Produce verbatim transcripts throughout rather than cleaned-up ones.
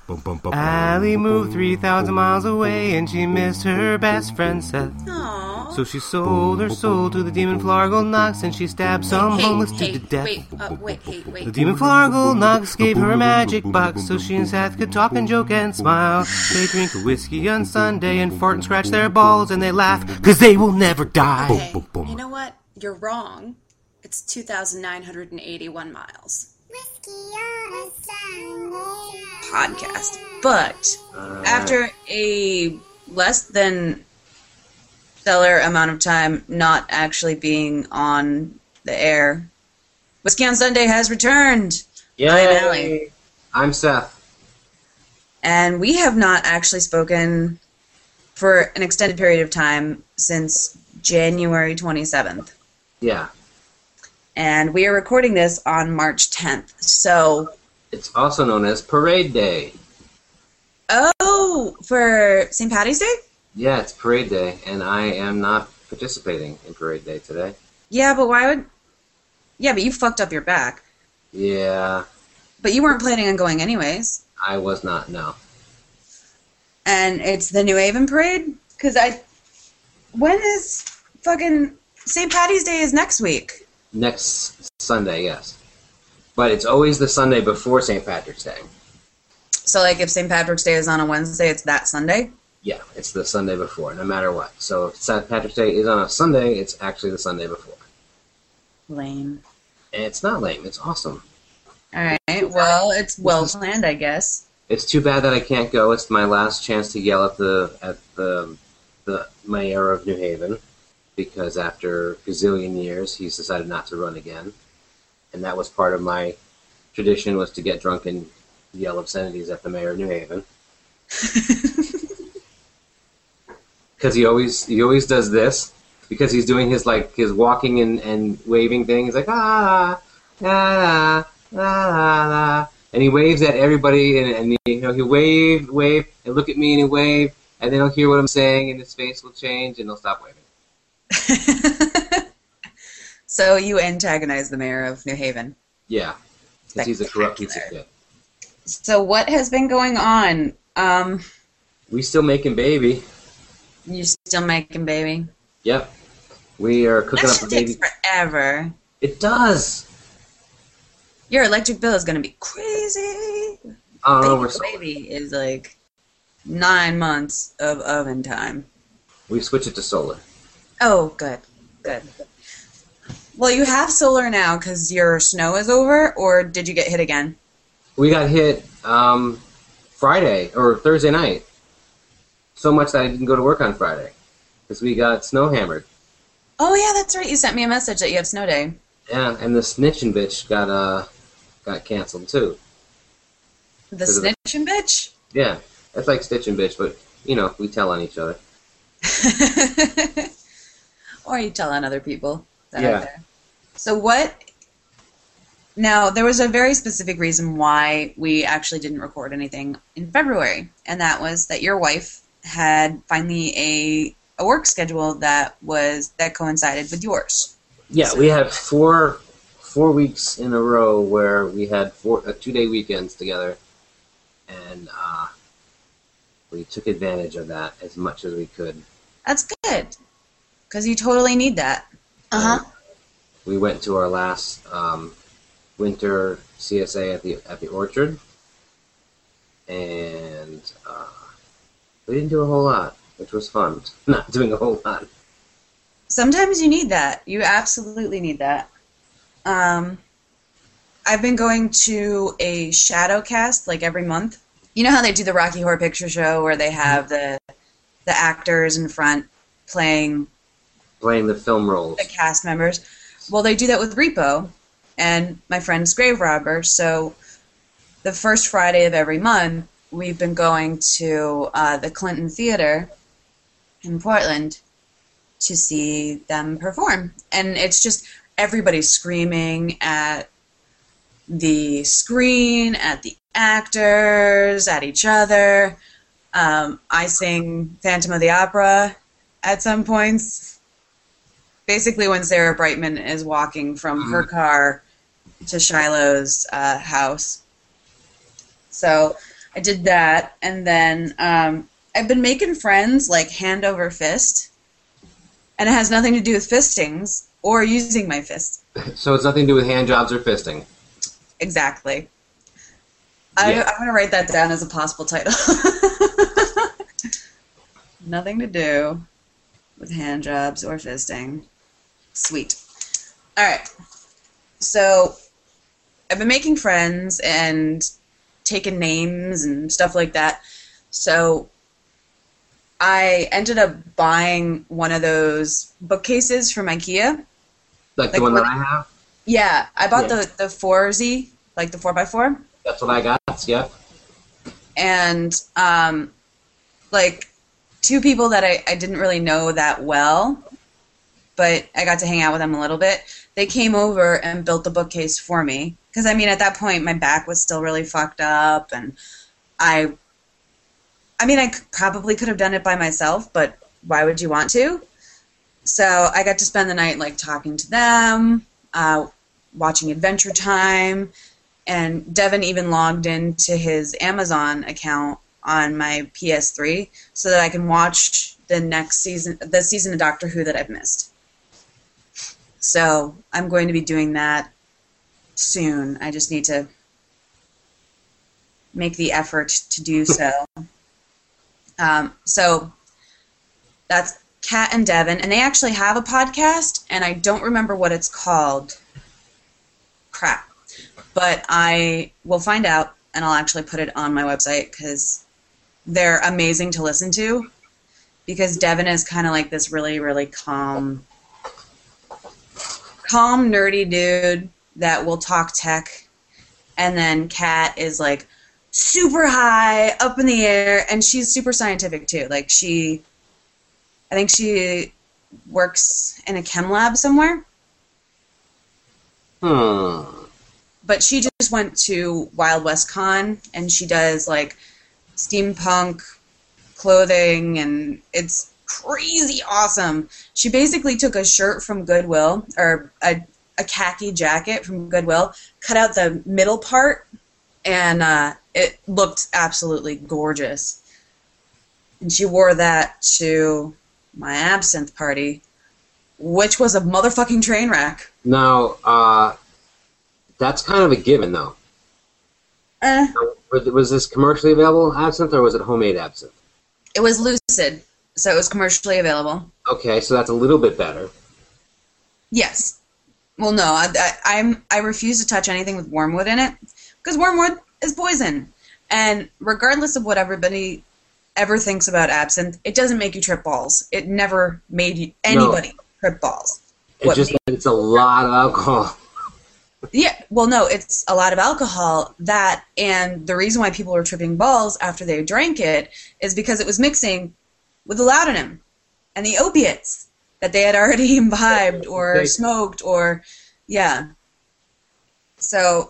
Allie moved three thousand miles away and she missed her best friend Seth. Aww. So she sold her soul to the demon Flargle Knox and she stabbed some hey, homeless hey, dude to death. Wait, uh, wait, hey, wait. The demon Flargle Knox gave her a magic box so she and Seth could talk and joke and smile. They drink a whiskey on Sunday and fart and scratch their balls and they laugh because they will never die. Okay, you know what? You're wrong. It's two thousand nine hundred eighty-one miles. Whiskey on a Sunday. Podcast. But Uh, after a less than stellar amount of time not actually being on the air, Whiskey on Sunday has returned. Yay! I'm Allie. I'm Seth. And we have not actually spoken for an extended period of time since January twenty-seventh. Yeah. And we are recording this on March tenth. So, It's also known as Parade Day. oh, for Saint Patty's Day? Yeah, it's Parade Day, and I am not participating in Parade Day today. Yeah, but why would... Yeah, but you fucked up your back. Yeah, But you weren't planning on going anyways. I was not, no. And it's the New Haven Parade? Because I... When is fucking... Saint Patty's Day is next week. Next Sunday, yes. But it's always the Sunday before Saint Patrick's Day. So, like, if Saint Patrick's Day is on a Wednesday, it's that Sunday? Yeah, it's the Sunday before, no matter what. So if Saint Patrick's Day is on a Sunday, it's actually the Sunday before. Lame. And it's not lame, it's awesome. Alright, well, it's well planned, I guess. It's too bad that I can't go. It's my last chance to yell at the at the the mayor of New Haven, because after a gazillion years, he's decided not to run again. And that was part of my tradition, was to get drunk and yell obscenities at the mayor of New Haven. Because he always he always does this, because he's doing his like his walking and, and waving thing. He's like ah ah ah ah, and he waves at everybody, and, and he, you know, he wave wave and look at me and he wave, and then he'll hear what I'm saying, and his face will change, and he'll stop waving. So you antagonize the mayor of New Haven. Yeah, because he's a corrupt piece of shit. So what has been going on? Um, We still making baby. you still making baby? Yep, we are cooking That up shit a baby. takes forever. It does. Your electric bill is gonna be crazy. I don't know. We're Baby, baby is like nine months of oven time. we switch it to solar. Oh, good, good. Well, you have solar now because your snow is over, or did you get hit again? We got hit um, Friday or Thursday night. So much that I didn't go to work on Friday because we got snow hammered. Oh yeah, that's right. You sent me a message that you have snow day. Yeah, and the snitching bitch got uh got canceled too. The Because of the- snitching bitch. Yeah, that's like stitching bitch, but you know we tell on each other. Or you tell on other people that Yeah. are there. So what... Now, there was a very specific reason why we actually didn't record anything in February, and that was that your wife had finally a, a work schedule that was that coincided with yours. Yeah, we had four four weeks in a row where we had four uh, two day weekends together, and uh, we took advantage of that as much as we could. That's good, because you totally need that. Uh-huh. Um, we went to our last um, winter C S A at the at the orchard, and uh, we didn't do a whole lot, which was fun. Not doing a whole lot. Sometimes you need that. You absolutely need that. Um, I've been going to a shadow cast like every month. You know how they do the Rocky Horror Picture Show where they have the the actors in front playing Playing the film roles. the cast members? Well, they do that with Repo and my friend's Grave Robber. So the first Friday of every month, we've been going to uh, the Clinton Theater in Portland to see them perform. And it's just everybody screaming at the screen, at the actors, at each other. Um, I sing Phantom of the Opera at some points. Basically when Sarah Brightman is walking from her car to Shiloh's uh, house. So I did that, and then um, I've been making friends like hand over fist, and it has nothing to do with fistings or using my fist. So it's nothing to do with hand jobs or fisting. Exactly. I, Yeah. I'm going to write that down as a possible title. Nothing to do with hand jobs or fisting. Sweet. All right. So I've been making friends and taking names and stuff like that. So I ended up buying one of those bookcases from IKEA. Like the Like one what- that I have? Yeah, I bought Yeah. the the four Z, like the four by four. That's what I got, yeah. And um, like two people that I, I didn't really know that well, but I got to hang out with them a little bit. They came over and built the bookcase for me because I mean at that point my back was still really fucked up, and I, I mean I c- probably could have done it by myself, but why would you want to? So I got to spend the night like talking to them, uh, watching Adventure Time. And Devin even logged into his Amazon account on my P S three so that I can watch the next season, the season of Doctor Who that I've missed. So I'm going to be doing that soon. I just need to make the effort to do so. um, so that's Kat and Devin, and they actually have a podcast, and I don't remember what it's called. Crap. But I will find out, and I'll actually put it on my website because they're amazing to listen to. Because Devin is kind of like this really, really calm, calm, nerdy dude that will talk tech. And then Kat is like super high, up in the air, and she's super scientific too. Like she, I think she works in a chem lab somewhere. Hmm. But she just went to Wild West Con, and she does, like, steampunk clothing, and it's crazy awesome. She basically took a shirt from Goodwill, or a, a khaki jacket from Goodwill, cut out the middle part, and uh, it looked absolutely gorgeous. And she wore that to my absinthe party, which was a motherfucking train wreck. Now, uh, that's kind of a given, though. Eh. Was was this commercially available absinthe, or was it homemade absinthe? It was Lucid, so it was commercially available. Okay, so that's a little bit better. Yes. Well, no, I, I, I'm I refuse to touch anything with wormwood in it because wormwood is poison, and regardless of what everybody ever thinks about absinthe, it doesn't make you trip balls. It never made you, anybody trip balls. It's What just made- that it's a lot of alcohol. Yeah, well, no, it's a lot of alcohol. That, and the reason why people were tripping balls after they drank it is because it was mixing with the laudanum and the opiates that they had already imbibed or Okay. smoked or, yeah. So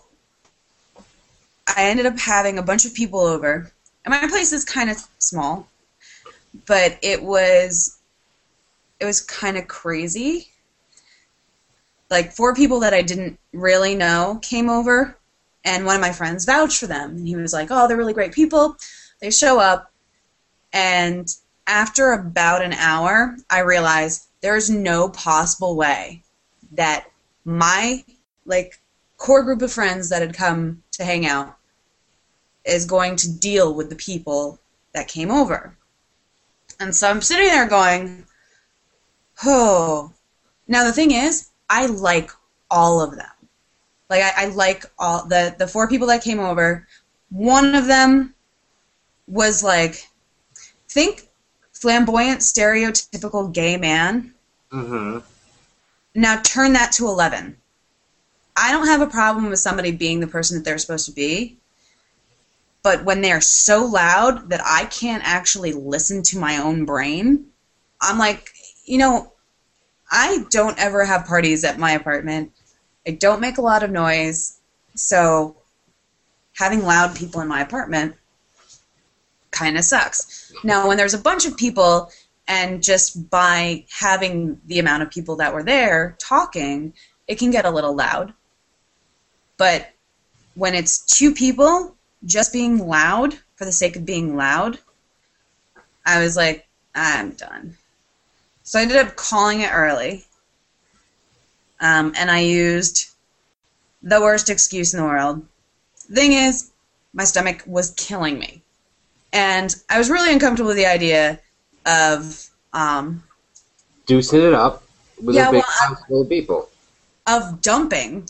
I ended up having a bunch of people over, and my place is kind of small, but it was, it was kind of crazy. Like, four people that I didn't really know came over, and one of my friends vouched for them. And he was like, oh, they're really great people. They show up, and after about an hour, I realized there's no possible way that my, like, core group of friends that had come to hang out is going to deal with the people that came over. And so I'm sitting there going, oh. Now, the thing is, I like all of them. Like, I, I like all the, the four people that came over. One of them was like, think flamboyant, stereotypical gay man. Mm-hmm. Now turn that to eleven. I don't have a problem with somebody being the person that they're supposed to be, but when they're so loud that I can't actually listen to my own brain, I'm like, you know, I don't ever have parties at my apartment. I don't make a lot of noise, so having loud people in my apartment kind of sucks. Now, when there's a bunch of people, and just by having the amount of people that were there talking, it can get a little loud. But when it's two people just being loud for for the sake of being loud, I was like, I'm done. So I ended up calling it early. Um, and I used the worst excuse in the world. Thing is, my stomach was killing me. And I was really uncomfortable with the idea of um, Deucing it up with Yeah, a big well, I- house full of people. of dumping.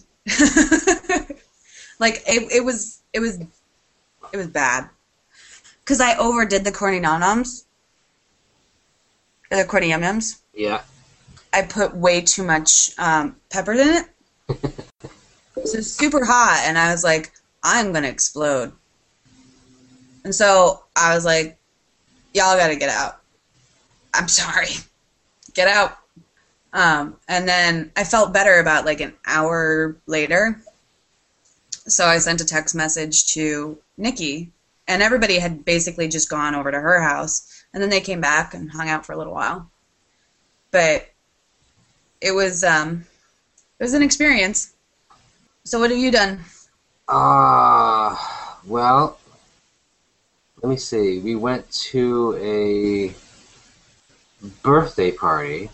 Like it, it was it was it was bad. Cause I overdid the corny nom noms. The corny yum yums. Yeah. I put way too much um, pepper in it. So it's super hot, and I was like, I'm gonna explode. And so I was like, y'all gotta get out. I'm sorry. Get out. Um, and then I felt better about like an hour later. So I sent a text message to Nikki, and everybody had basically just gone over to her house, and then they came back and hung out for a little while. But it was um, it was an experience. So what have you done? Uh, well, let me see. We went to a birthday party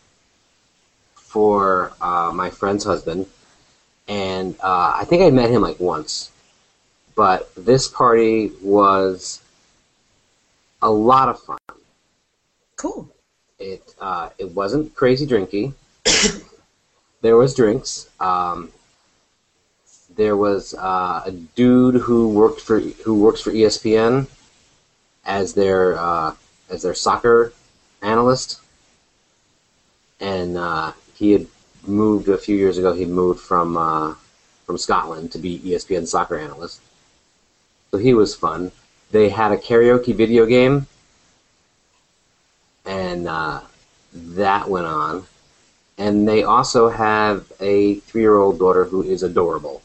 for uh, my friend's husband, and uh, I think I met him like once. But this party was a lot of fun. Cool. It uh, it wasn't crazy drinky. There was drinks. Um, there was uh, a dude who worked for who works for E S P N as their uh, as their soccer analyst, and uh, he had moved a few years ago. He moved from uh, from Scotland to be E S P N soccer analyst. So he was fun. They had a karaoke video game, and uh, that went on. And they also have a three-year-old daughter who is adorable.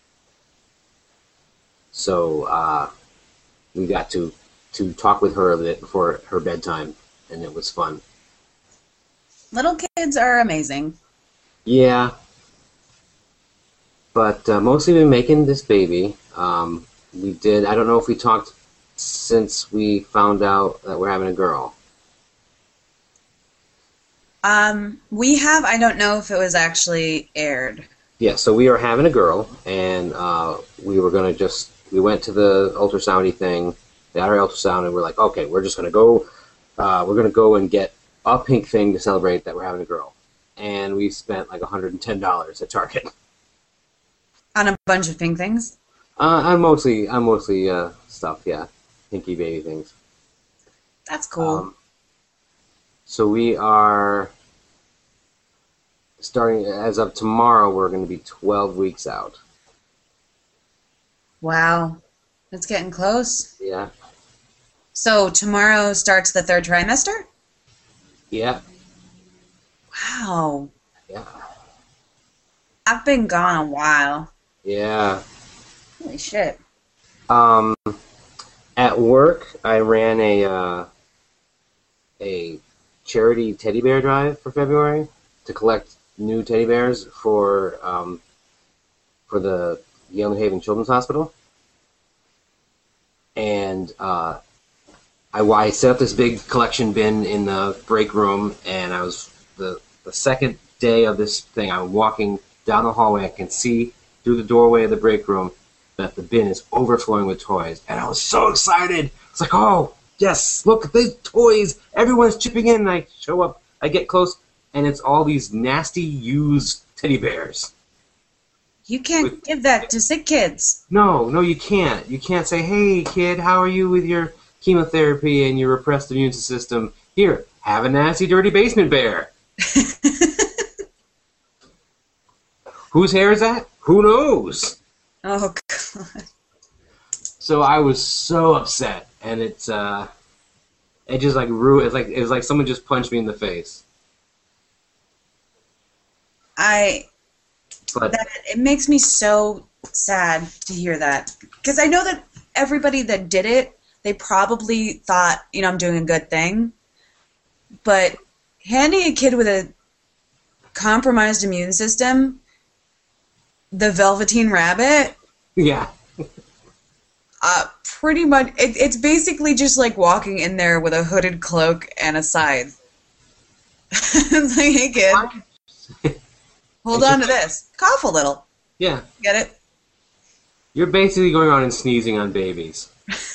So uh, we got to, to talk with her a bit before her bedtime, and it was fun. Little kids are amazing. Yeah. But uh, mostly been making this baby. Um, we did, I don't know if we talked since we found out that we're having a girl. Um, we have, I don't know if it was actually aired. Yeah, so we are having a girl, and uh, we were going to just, we went to the ultrasoundy thing, the our ultrasound, and we're like, okay, we're just going to go, uh, we're going to go and get a pink thing to celebrate that we're having a girl. And we spent like one hundred ten dollars at Target. On a bunch of pink things? Uh, I'm mostly, I'm mostly uh, stuff, yeah, pinky baby things. That's cool. Um, so we are starting, as of tomorrow, we're going to be twelve weeks out. Wow. It's getting close. Yeah. So tomorrow starts the third trimester? Yeah. Wow. Yeah. I've been gone a while. Yeah. Holy shit. Um, at work, I ran a uh, a charity teddy bear drive for February to collect new teddy bears for um, for the Yale New Haven Children's Hospital. And uh, I, I set up this big collection bin in the break room, and I was the the second day of this thing. I'm walking down the hallway. I can see through the doorway of the break room that the bin is overflowing with toys, and I was so excited. It's like, oh yes, look at these toys! Everyone's chipping in. And I show up, I get close, and it's all these nasty used teddy bears. You can't With- give that to sick kids. No, no, you can't. You can't say, hey, kid, how are you with your chemotherapy and your repressed immune system? Here, have a nasty, dirty basement bear. Whose hair is that? Who knows? Oh, God. So I was so upset, and it's uh, it just like ruined. It's like it was like someone just punched me in the face. I... But That, it makes me so sad to hear that. Because I know that everybody that did it, they probably thought, you know, I'm doing a good thing. But handing a kid with a compromised immune system the Velveteen Rabbit, yeah, Uh, pretty much, it, it's basically just like walking in there with a hooded cloak and a scythe. It's like, hey kid, hold on to this. Cough a little. Yeah. Get it? You're basically going around and sneezing on babies.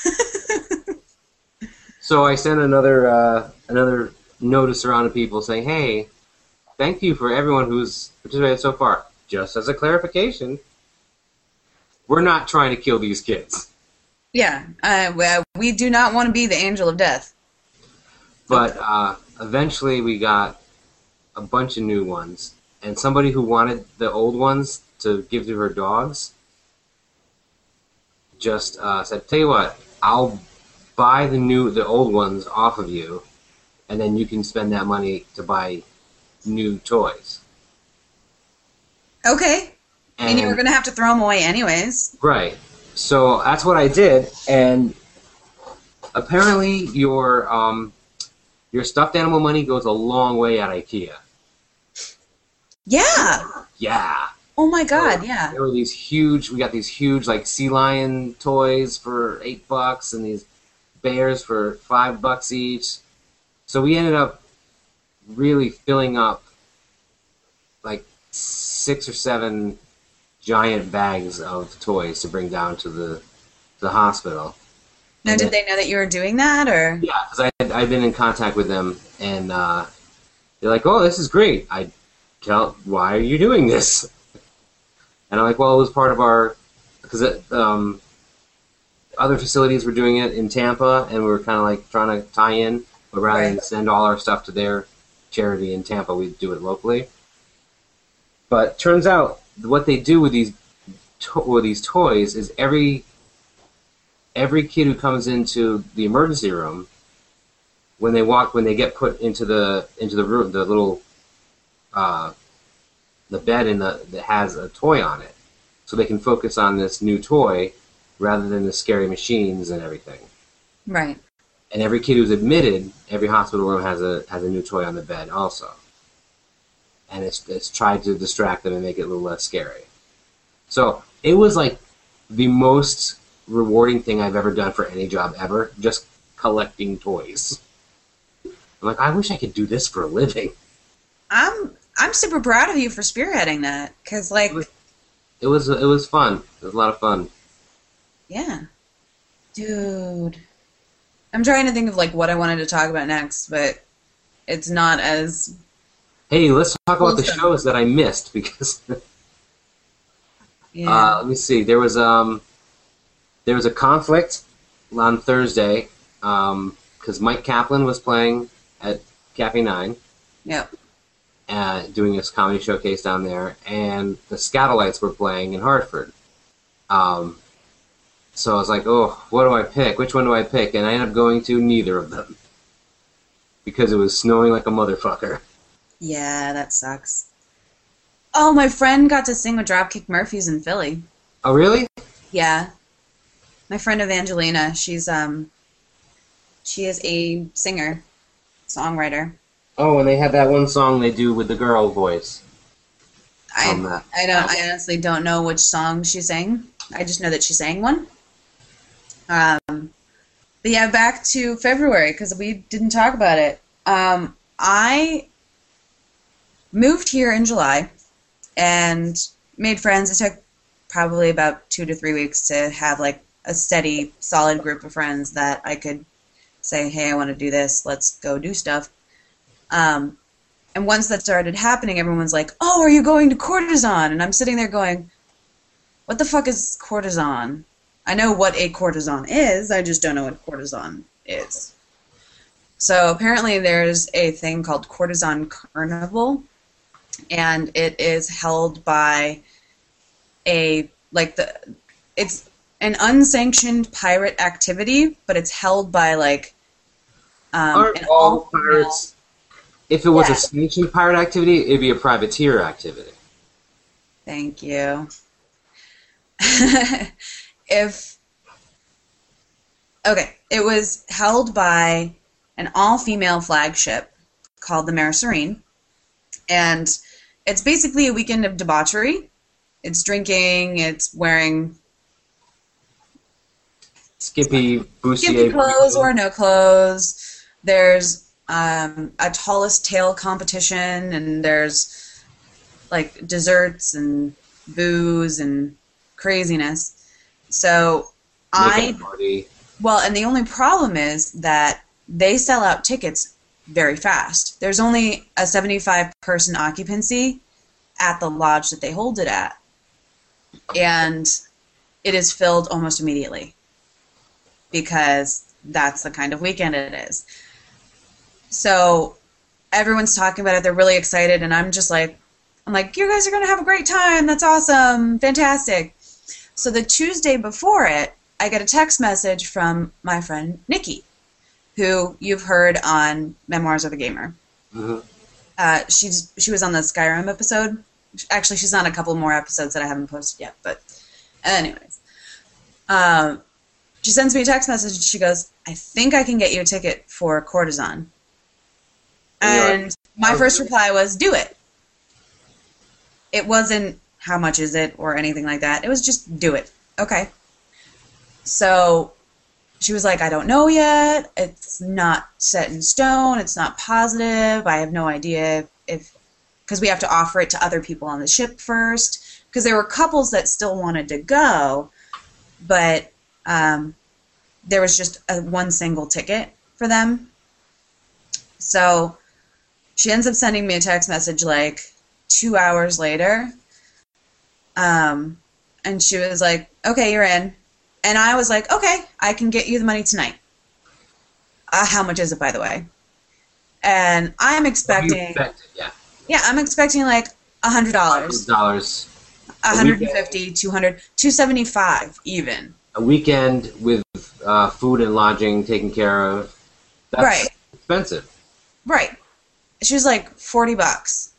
So I sent another uh, another notice around to people saying, hey, thank you for everyone who's participated so far. Just as a clarification, we're not trying to kill these kids. Yeah, uh, well, we do not want to be the angel of death. But uh, eventually we got a bunch of new ones. And somebody who wanted the old ones to give to her dogs just uh, said, tell you what, I'll buy the new, the old ones off of you, and then you can spend that money to buy new toys. Okay. And, and you were going to have to throw them away anyways. Right. So that's what I did, and apparently your um, your stuffed animal money goes a long way at IKEA. Yeah. Yeah. Oh my God, yeah. There were these huge, we got these huge like sea lion toys for eight bucks and these bears for five bucks each. So we ended up really filling up like six or seven giant bags of toys to bring down to the to the hospital. Now, and did then, they know that you were doing that, or? Yeah, because I had, I'd been in contact with them, and uh, they're like, "Oh, this is great." I tell, "Why are you doing this?" And I'm like, "Well, it was part of our because um, other facilities were doing it in Tampa, and we were kind of like trying to tie in, but rather Right. than send all our stuff to their charity in Tampa, we do it locally." But turns out what they do with these to- with these toys is every every kid who comes into the emergency room, when they walk, when they get put into the into the room, the little uh, the bed in the that has a toy on it, so they can focus on this new toy rather than the scary machines and everything. Right. And every kid who's admitted, every hospital room has a has a new toy on the bed also. And it's it's tried to distract them and make it a little less scary. So it was like the most rewarding thing I've ever done for any job ever, just collecting toys. I'm like, I wish I could do this for a living. I'm I'm super proud of you for spearheading that, because like, It was it was, it was fun. It was a lot of fun. yeah, dude. I'm trying to think of like what I wanted to talk about next, but it's not as. Hey, let's talk about the Awesome. shows that I missed because Yeah. uh, let me see. There was um there was a conflict on Thursday because Mike Kaplan was playing at Cafe Nine. Yep. Uh, doing his comedy showcase down there, and the Scatolites were playing in Hartford. Um, so I was like, oh, what do I pick? Which one do I pick? And I ended up going to neither of them because it was snowing like a motherfucker. Yeah, that sucks. Oh, my friend got to sing with Dropkick Murphys in Philly. Oh, really? Yeah. My friend Evangelina, she's um she is a singer, songwriter. Oh, and they had that one song they do with the girl voice. I On that. I don't I honestly don't know which song she sang. I just know that she sang one. Um but yeah, back to February because we didn't talk about it. Um I moved here in July and made friends. It took probably about two to three weeks to have like a steady, solid group of friends that I could say, hey, I want to do this. Let's go do stuff. Um, and once that started happening, everyone's like, oh, are you going to Courtesan? And I'm sitting there going, what the fuck is Courtesan? I know what a courtesan is. I just don't know what Courtesan is. So apparently there's a thing called Courtesan Carnival, and it is held by a, like the, it's an unsanctioned pirate activity, but it's held by like, um, Aren't an all all-female- pirates... If it was Yeah. a sanctioned pirate activity, it'd be a privateer activity. Thank you. if okay, it was held by an all-female flagship called the Mare Serene, and it's basically a weekend of debauchery. It's drinking, it's wearing skimpy, bustier. skimpy clothes or no clothes. There's um, a tallest tale competition, and there's like desserts and booze and craziness. So I, party. well, and the only problem is that they sell out tickets very fast. There's only a seventy-five person occupancy at the lodge that they hold it at, and it is filled almost immediately because that's the kind of weekend it is. So everyone's talking about it. They're really excited, and I'm just like, I'm like, you guys are going to have a great time. That's awesome. Fantastic. So the Tuesday before it, I get a text message from my friend Nikki, who you've heard on Memoirs of a Gamer. Mm-hmm. Uh, she's she was on the Skyrim episode. Actually, she's on a couple more episodes that I haven't posted yet. But anyways, um, she sends me a text message, and she goes, I think I can get you a ticket for Courtesan. And my first reply was, do it. It wasn't, how much is it, or anything like that. It was just, do it. Okay. So she was like, I don't know yet. It's not set in stone. It's not positive. I have no idea if, because we have to offer it to other people on the ship first. Because there were couples that still wanted to go, but um, there was just a, one single ticket for them. So she ends up sending me a text message like two hours later. Um, and she was like, okay, you're in. And I was like, okay, I can get you the money tonight. Uh, how much is it, by the way? And I'm expecting, expected, yeah. yeah, I'm expecting like one hundred dollars. one hundred dollars. one hundred fifty dollars, two hundred dollars, two hundred seventy-five dollars even. A weekend with uh, food and lodging taken care of. That's right. expensive. Right. She was like forty bucks.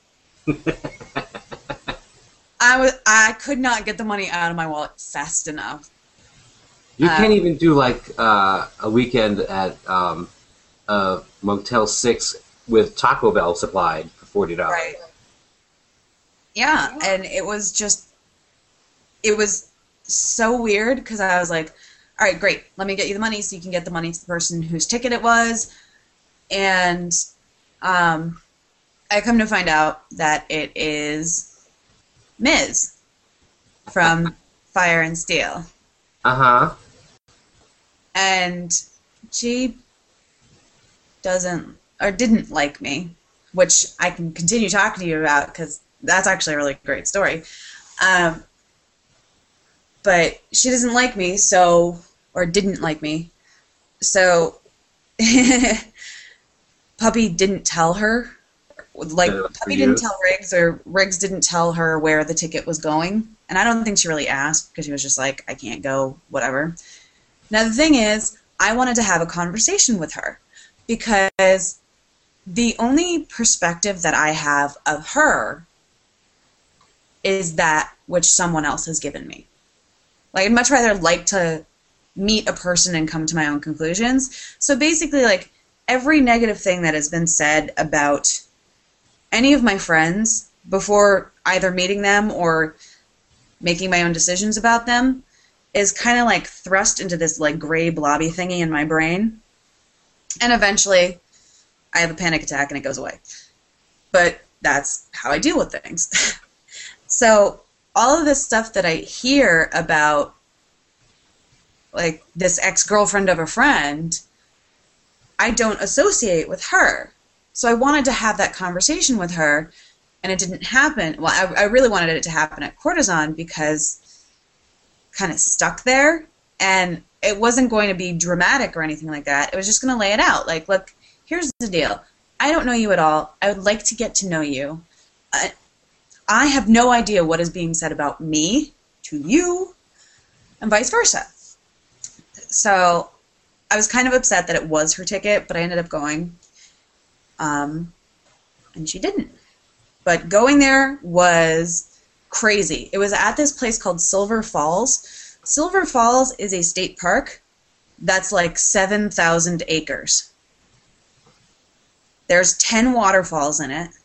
I was I could not get the money out of my wallet fast enough. You um, can't even do like uh, a weekend at um, uh, Motel six with Taco Bell supplied for forty dollars. Right. Yeah, and it was just, it was so weird because I was like, all right, great, let me get you the money so you can get the money to the person whose ticket it was. And um, I come to find out that it is Miz from Fire and Steel. Uh-huh. And she doesn't, or didn't like me, which I can continue talking to you about because that's actually a really great story. Um, but she doesn't like me, so, or didn't like me, so Puppy didn't tell her, like, Puppy didn't tell Riggs, or Riggs didn't tell her where the ticket was going, and I don't think she really asked, because she was just like, I can't go, whatever. Now, the thing is, I wanted to have a conversation with her, because the only perspective that I have of her is that which someone else has given me. Like, I'd much rather like to meet a person and come to my own conclusions. So basically, like, every negative thing that has been said about any of my friends before either meeting them or making my own decisions about them is kind of like thrust into this like gray blobby thingy in my brain. And eventually I have a panic attack and it goes away. But that's how I deal with things. So all of this stuff that I hear about, like, this ex-girlfriend of a friend, I don't associate with her. So I wanted to have that conversation with her, and it didn't happen. Well, I, I really wanted it to happen at Courtesan because kind of stuck there, and it wasn't going to be dramatic or anything like that. It was just going to lay it out. Like, look, here's the deal. I don't know you at all. I would like to get to know you. Uh, I have no idea what is being said about me to you, and vice versa. So I was kind of upset that it was her ticket, but I ended up going, um, and she didn't. But going there was crazy. It was at this place called Silver Falls. Silver Falls is a state park that's like seven thousand acres. There's ten waterfalls in it.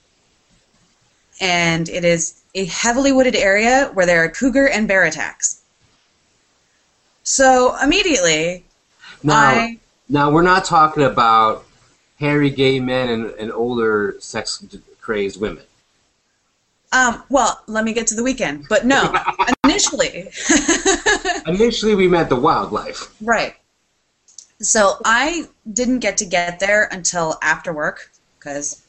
And it is a heavily wooded area where there are cougar and bear attacks. So immediately, Now, I now we're not talking about hairy gay men and, and older sex crazed women. um well, let me get to the weekend. But no, initially, Initially, we meant the wildlife. right. So I didn't get to get there until after work because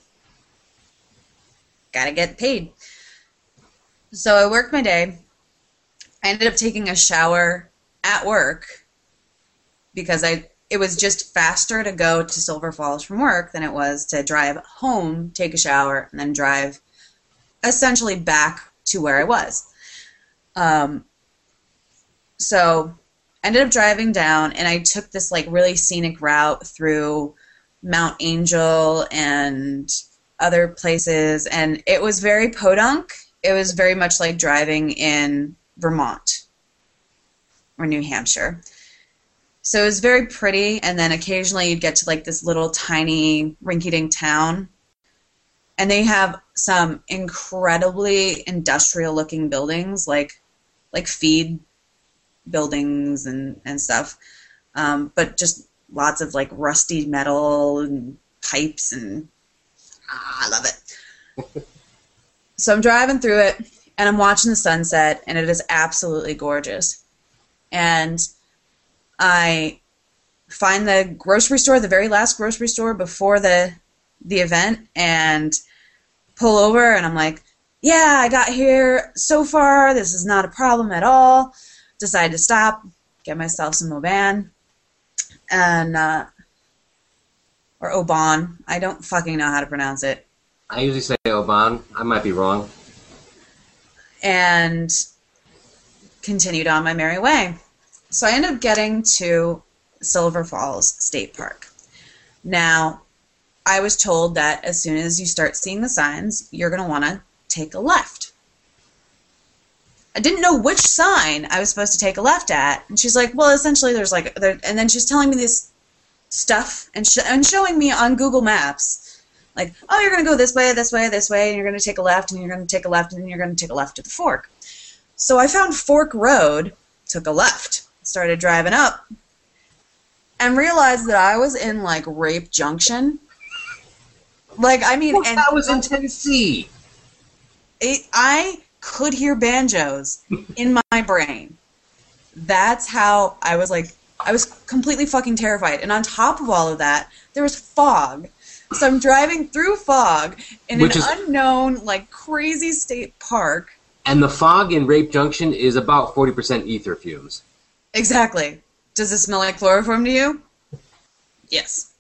gotta get paid. So I worked my day. I ended up taking a shower at work because I it was just faster to go to Silver Falls from work than it was to drive home, take a shower, and then drive essentially back to where I was. Um, so I ended up driving down, and I took this like really scenic route through Mount Angel and other places, and it was very podunk. It was very much like driving in Vermont or New Hampshire. So it was very pretty, and then occasionally you'd get to like this little tiny rinky-dink town, and they have some incredibly industrial-looking buildings, like like feed buildings and, and stuff, um, but just lots of like rusty metal and pipes, and ah, I love it. So I'm driving through it, and I'm watching the sunset, and it is absolutely gorgeous. And I find the grocery store, the very last grocery store before the the event, and pull over, and I'm like, yeah, I got here so far. This is not a problem at all. Decide to stop, get myself some Oban, and, uh, or Oban. I don't fucking know how to pronounce it. I usually say Oban. I might be wrong. And continued on my merry way. So I ended up getting to Silver Falls State Park. Now, I was told that as soon as you start seeing the signs, you're going to want to take a left. I didn't know which sign I was supposed to take a left at, and she's like, well, essentially there's like, there, and then she's telling me this stuff and, sh- and showing me on Google Maps, like, oh, you're going to go this way, this way, this way, and you're going to take a left, and you're going to take a left, and then you're going to take a left at the fork. So I found Fork Road, took a left, started driving up, and realized that I was in, like, Rape Junction. Like, I mean... Well, and that was in Tennessee. It, I could hear banjos in my brain. That's how I was, like... I was completely fucking terrified. And on top of all of that, there was fog. So I'm driving through fog in Which an is, unknown, like, crazy state park. And the fog in Rape Junction is about forty percent ether fumes. Exactly. Does it smell like chloroform to you? Yes.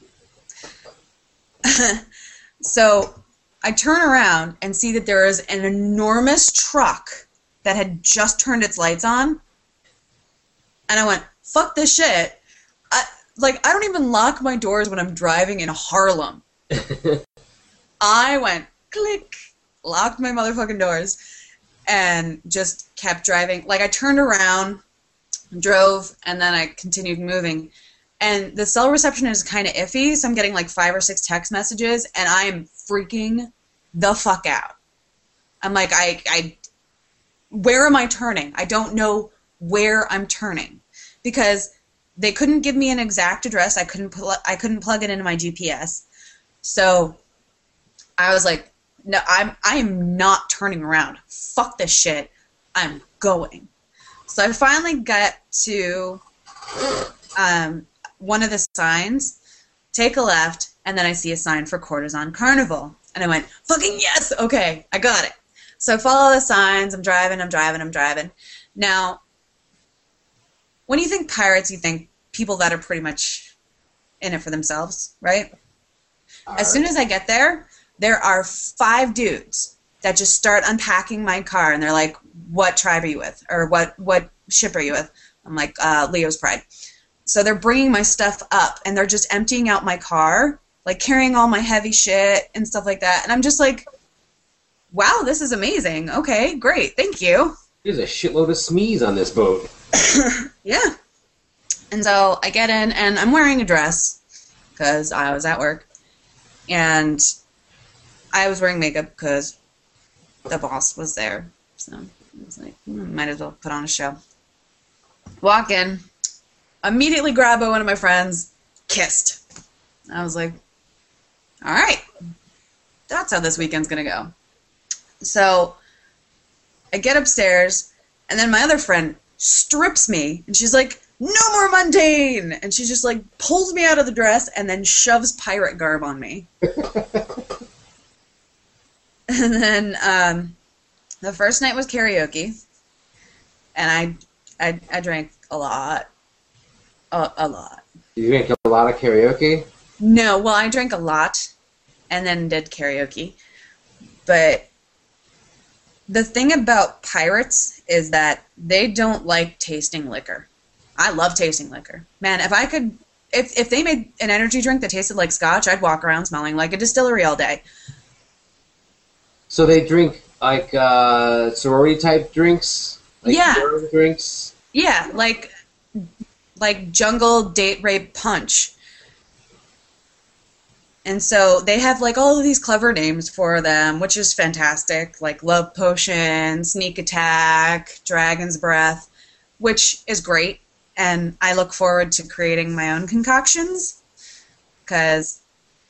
So I turn around and see that there is an enormous truck that had just turned its lights on. And I went, fuck this shit. I, like, I don't even lock my doors when I'm driving in Harlem. I went, click, locked my motherfucking doors, and just kept driving. Like, I turned around, drove, and then I continued moving. And the cell reception is kind of iffy, so I'm getting like five or six text messages, and I am freaking the fuck out. I'm like, I, I, where am I turning? I don't know where I'm turning, because they couldn't give me an exact address. I couldn't pl- I couldn't plug it into my G P S. So I was like, no, I'm I am not turning around. Fuck this shit. I'm going. So I finally got to um, one of the signs, take a left, and then I see a sign for Courtesan Carnival. And I went, fucking yes! Okay, I got it. So I follow the signs, I'm driving, I'm driving, I'm driving. Now, when you think pirates, you think people that are pretty much in it for themselves, right? All as right. Soon as I get there, there are five dudes that just start unpacking my car, and they're like, what tribe are you with? Or what, what ship are you with? I'm like, uh, Leo's Pride. So they're bringing my stuff up, and they're just emptying out my car, like carrying all my heavy shit and stuff like that. And I'm just like, wow, this is amazing. Okay, great, thank you. There's a shitload of smees on this boat. Yeah. And so I get in, and I'm wearing a dress because I was at work. And I was wearing makeup because the boss was there. So I was like, hmm, might as well put on a show. Walk in, immediately grab one of my friends, kissed. I was like, all right, that's how this weekend's going to go. So I get upstairs, and then my other friend strips me, and she's like, no more mundane! And she just, like, pulls me out of the dress and then shoves pirate garb on me. And then um, the first night was karaoke, and I, I, I drank a lot. A, a lot. You drank a lot of karaoke? No, well, I drank a lot and then did karaoke. But the thing about pirates is that they don't like tasting liquor. I love tasting liquor. Man, if I could, if if they made an energy drink that tasted like scotch, I'd walk around smelling like a distillery all day. So they drink like uh, sorority type drinks? Like Yeah. drinks? Yeah, like like jungle date rape punch. And so they have like all of these clever names for them, which is fantastic, like love potion, sneak attack, dragon's breath, which is great. And I look forward to creating my own concoctions because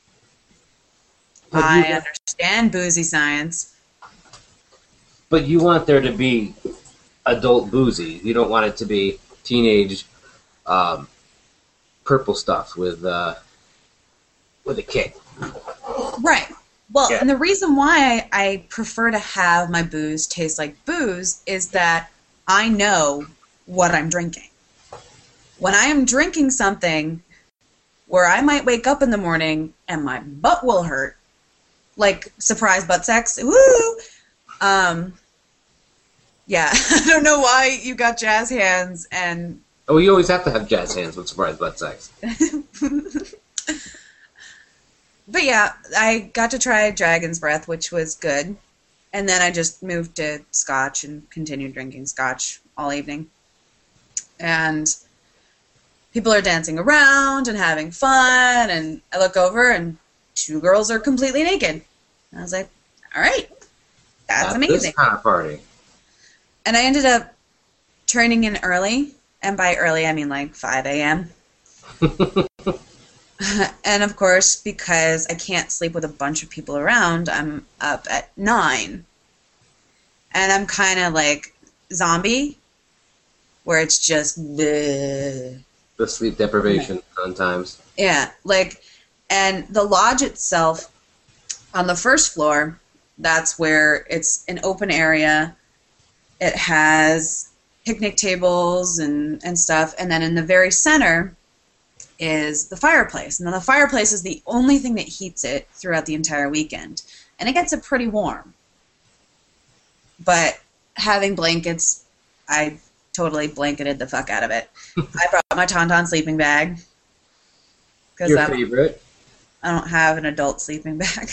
But I you- understand boozy science. But you want there to be adult boozy. You don't want it to be teenage um, purple stuff with uh, with a kick. Right. Well, Yeah. and the reason why I prefer to have my booze taste like booze is that I know what I'm drinking. When I am drinking something where I might wake up in the morning and my butt will hurt, like surprise butt sex, woo! Um, yeah, I don't know why you got jazz hands and Oh, you always have to have jazz hands with surprise butt sex. But yeah, I got to try Dragon's Breath, which was good. And then I just moved to scotch and continued drinking scotch all evening. And people are dancing around and having fun, and I look over and two girls are completely naked. And I was like, all right, that's Not amazing. This kind of party. And I ended up turning in early, and by early I mean like five a.m. And of course, because I can't sleep with a bunch of people around, I'm up at nine. And I'm kind of like zombie, where it's just bleh. The sleep deprivation sometimes. Yeah, like, and the lodge itself, on the first floor, that's where it's an open area. It has picnic tables and, and stuff, and then in the very center is the fireplace. And then the fireplace is the only thing that heats it throughout the entire weekend. And it gets it pretty warm. But having blankets, I totally blanketed the fuck out of it. I brought my Tauntaun sleeping bag. Because Your I, favorite? I don't have an adult sleeping bag.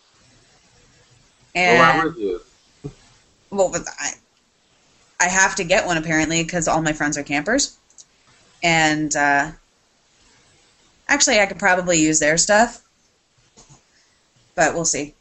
Well, why And, would you? well, but I, I have to get one apparently because all my friends are campers. And, uh, actually, I could probably use their stuff, but we'll see.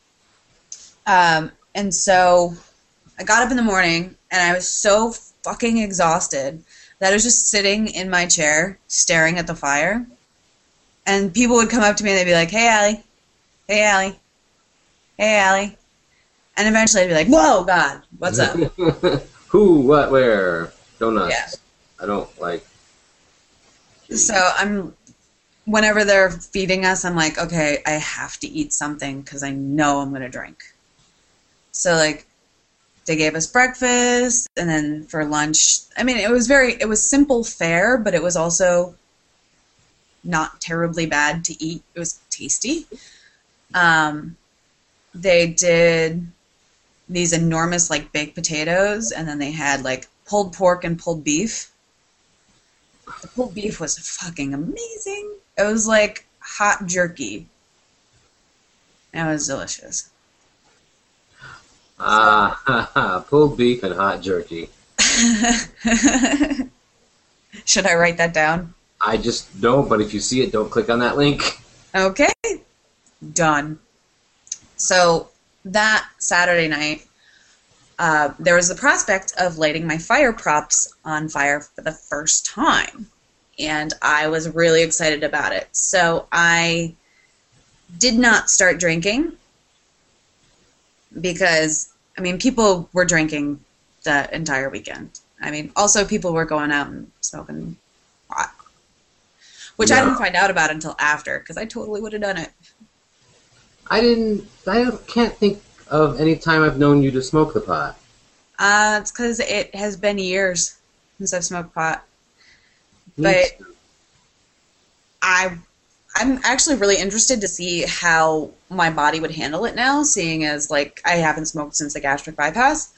Um, and so I got up in the morning, and I was so fucking exhausted that I was just sitting in my chair staring at the fire. And people would come up to me, and they'd be like, hey, Allie. Hey, Allie. Hey, Allie. And eventually I'd be like, whoa, God, what's up? Who, what, where? Donuts. Yeah. I don't like. So I'm... Whenever they're feeding us, I'm like, okay, I have to eat something because I know I'm going to drink. So, like, they gave us breakfast, and then for lunch, I mean, it was very, it was simple fare, but it was also not terribly bad to eat. It was tasty. Um, they did these enormous, like, baked potatoes, and then they had, like, pulled pork and pulled beef. The pulled beef was fucking amazing. It was like hot jerky. It was delicious. Ah, pulled beef and hot jerky. Should I write that down? I just don't, but if you see it, don't click on that link. Okay. Done. So that Saturday night, uh, there was the prospect of lighting my fire props on fire for the first time. And I was really excited about it. So I did not start drinking because, I mean, people were drinking the entire weekend. I mean, also people were going out and smoking pot, which Yeah. I didn't find out about until after because I totally would have done it. I didn't. I can't think of any time I've known you to smoke the pot. Uh, it's because it has been years since I've smoked pot. Me But too. I, I'm actually really interested to see how my body would handle it now, seeing as, like, I haven't smoked since the gastric bypass.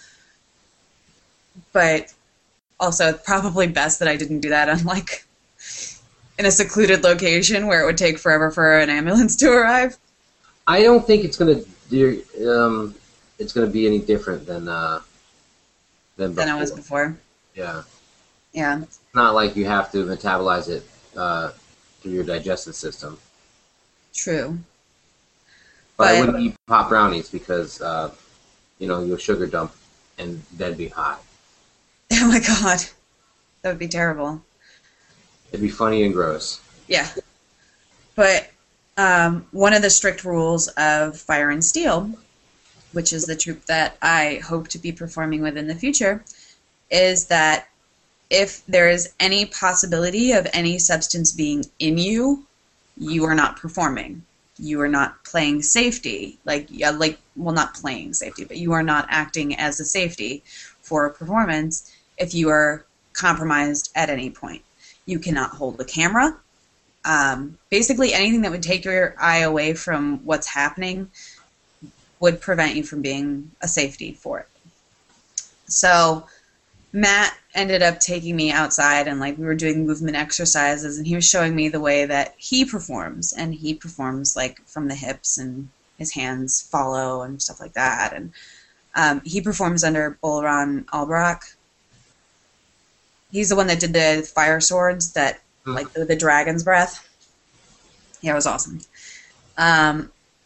But also, it's probably best that I didn't do that on, like, in a secluded location where it would take forever for an ambulance to arrive. I don't think it's gonna do. Um, it's gonna be any different than uh, than before. Than I was before. Yeah, Yeah. it's not like you have to metabolize it uh, through your digestive system. True. But, I But- wouldn't eat pot brownies because uh, you know you'll sugar dump and then be hot. Oh my god. That would be terrible. It'd be funny and gross. Yeah. But um, one of the strict rules of Fire and Steel, which is the troupe that I hope to be performing with in the future, is that if there is any possibility of any substance being in you, you are not performing. You are not playing safety. Like, yeah, like, well, not playing safety, but you are not acting as a safety for a performance if you are compromised at any point. You cannot hold a camera. Um, basically, anything that would take your eye away from what's happening would prevent you from being a safety for it. So Matt ended up taking me outside, and like we were doing movement exercises, and he was showing me the way that he performs, and he performs like from the hips, and his hands follow and stuff like that. And um, he performs under Bolaron Albrock. He's the one that did the fire swords that, Hmm. like the, the dragon's breath. Yeah, it was awesome. Um,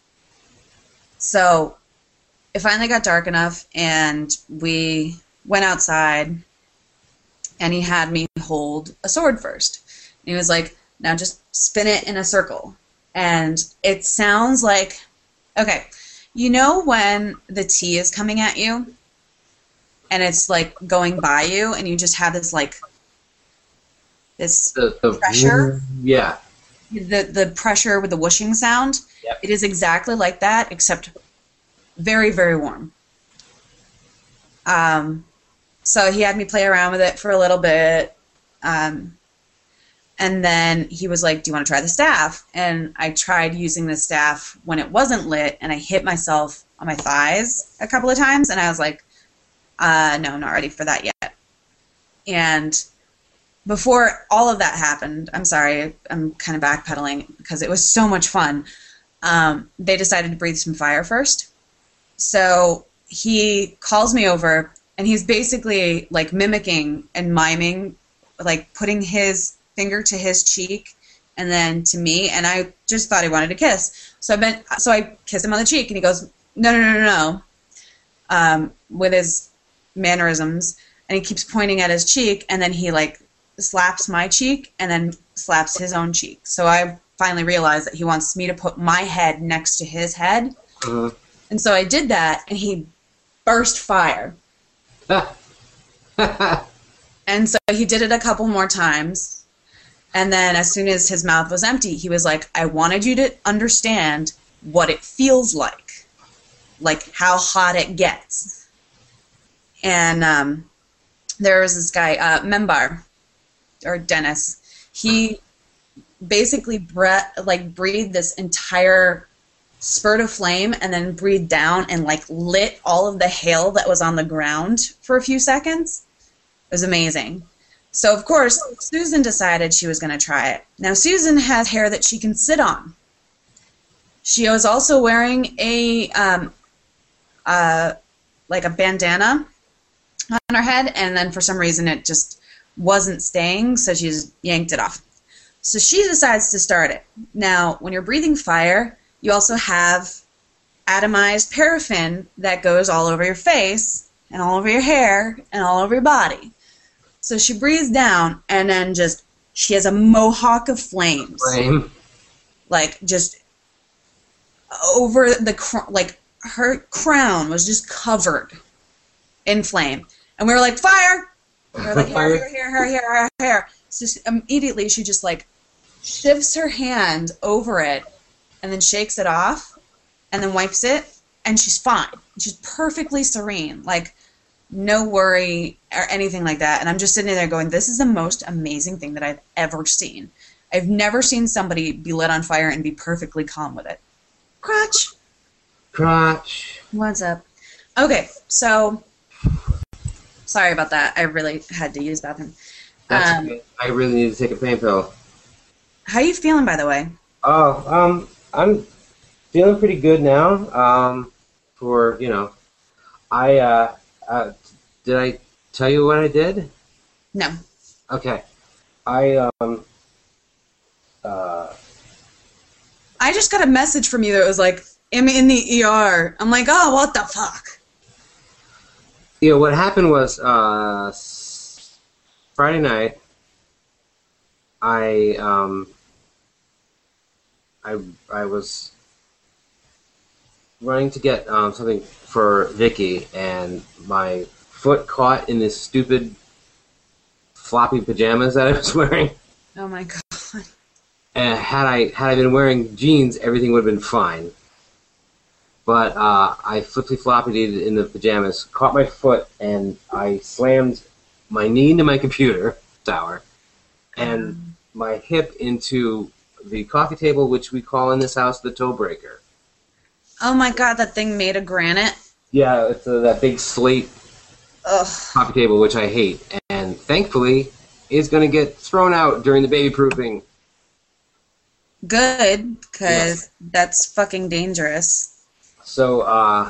so it finally got dark enough, and we went outside, and he had me hold a sword first. And he was like, now just spin it in a circle. And it sounds like, okay, you know when the tea is coming at you, and it's like going by you, and you just have this like, this The, the Pressure? Yeah. the the pressure with the whooshing sound. Yep. It is exactly like that, except very, very warm. Um, so he had me play around with it for a little bit, um, and then he was like, "Do you want to try the staff?" And I tried using the staff when it wasn't lit, and I hit myself on my thighs a couple of times, and I was like, uh, "No, I'm not ready for that yet." And before all of that happened, I'm sorry, I'm kind of backpedaling because it was so much fun. Um, they decided to breathe some fire first. So he calls me over, and he's basically like mimicking and miming, like putting his finger to his cheek and then to me, and I just thought he wanted a kiss. So I bent, so I kissed him on the cheek, and he goes, "No, no, no, no, no," um, with his mannerisms, and he keeps pointing at his cheek, and then he like slaps my cheek and then slaps his own cheek. So I finally realized that he wants me to put my head next to his head. Uh-huh. And so I did that, and he burst fire. And so he did it a couple more times. And then as soon as his mouth was empty, he was like, "I wanted you to understand what it feels like, like how hot it gets." And um, there was this guy, uh, Membar, or Dennis. He basically bre- like breathed this entire spurt of flame and then breathed down and like lit all of the hail that was on the ground for a few seconds. It was amazing. So of course, Susan decided she was going to try it. Now Susan has hair that she can sit on. She was also wearing a um, uh, like a bandana on her head, and then for some reason it just wasn't staying, so she just yanked it off. So she decides to start it. Now, when you're breathing fire, you also have atomized paraffin that goes all over your face and all over your hair and all over your body. So she breathes down, and then just, she has a mohawk of flames. Flame. Like, just over the, cr- like, her crown was just covered in flame. And we were like, fire! And we were like, here, here, here, here, here, here, here. So she, immediately she just, like, shifts her hand over it and then shakes it off and then wipes it, and she's fine. She's perfectly serene. Like, no worry or anything like that. And I'm just sitting there going, this is the most amazing thing that I've ever seen. I've never seen somebody be lit on fire and be perfectly calm with it. Crotch. Crotch. What's up? Okay, so sorry about that. I really had to use the bathroom. That's Um, okay. I really need to take a pain pill. how you feeling, by the way? Oh, um, I'm feeling pretty good now. Um, for, you know, I, uh, uh, did I tell you what I did? No. Okay. I, um, uh, I just got a message from you that was like, I'm in the E R. I'm like, oh, what the fuck? you know, what happened was, uh, s- Friday night, I, um, I, I was running to get, um, something for Vicky, and my foot caught in this stupid floppy pajamas that I was wearing. Oh my god. And had I had I been wearing jeans, everything would have been fine. But uh, I flippy floppied in the pajamas, caught my foot, and I slammed my knee into my computer tower, and my hip into the coffee table, which we call in this house the toe breaker. Oh my god, that thing made of granite. Yeah, it's uh, that big slate Ugh. coffee table, which I hate, and thankfully is going to get thrown out during the baby proofing. Good, because Yes. that's fucking dangerous. So, uh,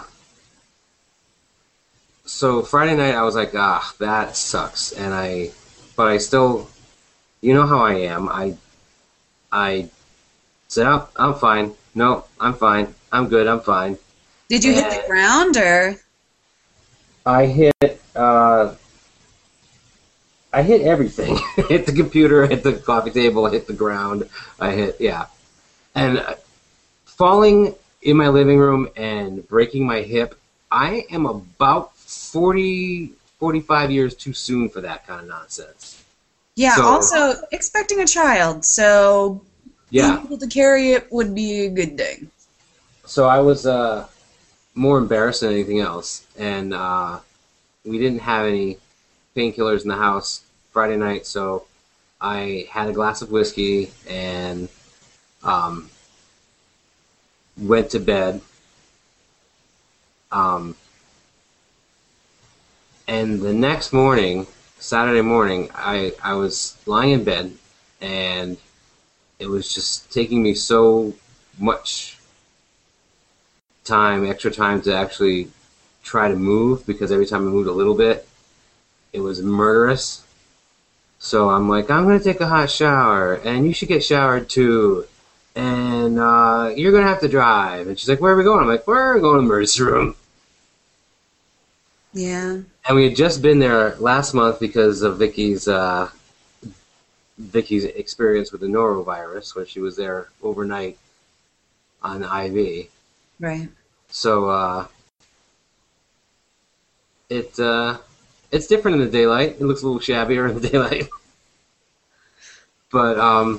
so Friday night I was like, ah, that sucks, and I, but I still, you know how I am. I, I said, oh, I'm fine. No, I'm fine. I'm good. I'm fine. Did you hit the Yeah. ground, or? I hit, uh, I hit everything. I hit the computer, I hit the coffee table, I hit the ground. I hit, yeah, and uh, falling in my living room and breaking my hip. I am about forty, forty-five years too soon for that kind of nonsense. Yeah, So- also, expecting a child, so Yeah. being able to carry it would be a good thing. So I was uh, more embarrassed than anything else, and uh, we didn't have any painkillers in the house Friday night, so I had a glass of whiskey and um, went to bed. Um, and the next morning, Saturday morning, I, I was lying in bed, and it was just taking me so much time, extra time to actually try to move, because every time I moved a little bit, it was murderous. So I'm like, I'm going to take a hot shower, and you should get showered too, and uh, you're going to have to drive. And she's like, where are we going? I'm like, we're going to the emergency room. Yeah. And we had just been there last month because of Vicky's uh, Vicky's experience with the norovirus, when she was there overnight on I V. Right. So uh, it uh, it's different in the daylight. It looks a little shabbier in the daylight. But um,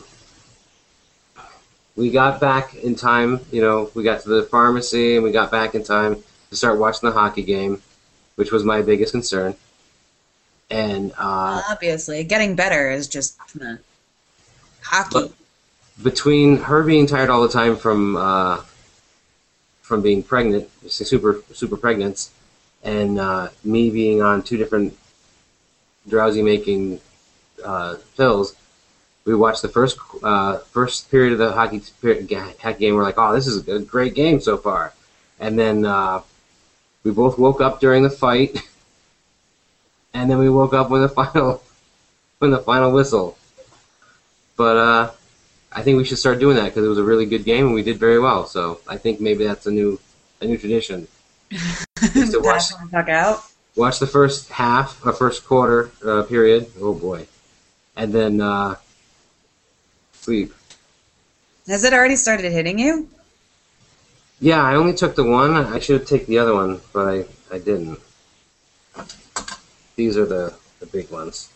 we got back in time. You know, we got to the pharmacy and we got back in time to start watching the hockey game, which was my biggest concern. And uh, Obviously, getting better is just uh, hockey. But- between her being tired all the time from uh, from being pregnant, super super pregnant, and uh, me being on two different drowsy making uh, pills, we watched the first uh, first period of the hockey period, hockey game. We're like, oh, this is a great game so far, and then uh, we both woke up during the fight, and then we woke up when the final when the final whistle. But uh, I think we should start doing that, because it was a really good game and we did very well. So I think maybe that's a new a new tradition. Is to watch, Pass the fuck out. watch the first half, uh, first quarter uh, period. Oh boy, and then uh, sleep. Has it already started hitting you? Yeah, I only took the one. I should have taken the other one, but I, I didn't. These are the, the big ones.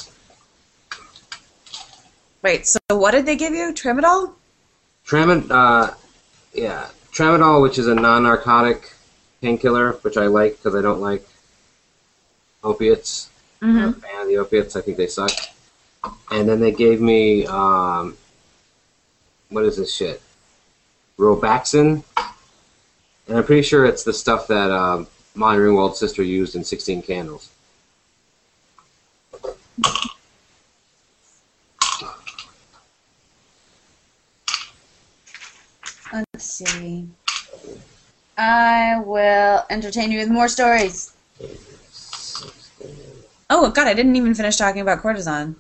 Wait, so what did they give you? Tramadol? Tramad, uh, yeah, Tramadol, which is a non-narcotic painkiller, which I like because I don't like opiates. Mm-hmm. I'm not a fan of the opiates. I think they suck. And then they gave me, um, what is this shit? Robaxin. And I'm pretty sure it's the stuff that um, Molly Ringwald's sister used in sixteen Candles. Let's see. I will entertain you with more stories. Oh, God, I didn't even finish talking about cortisone.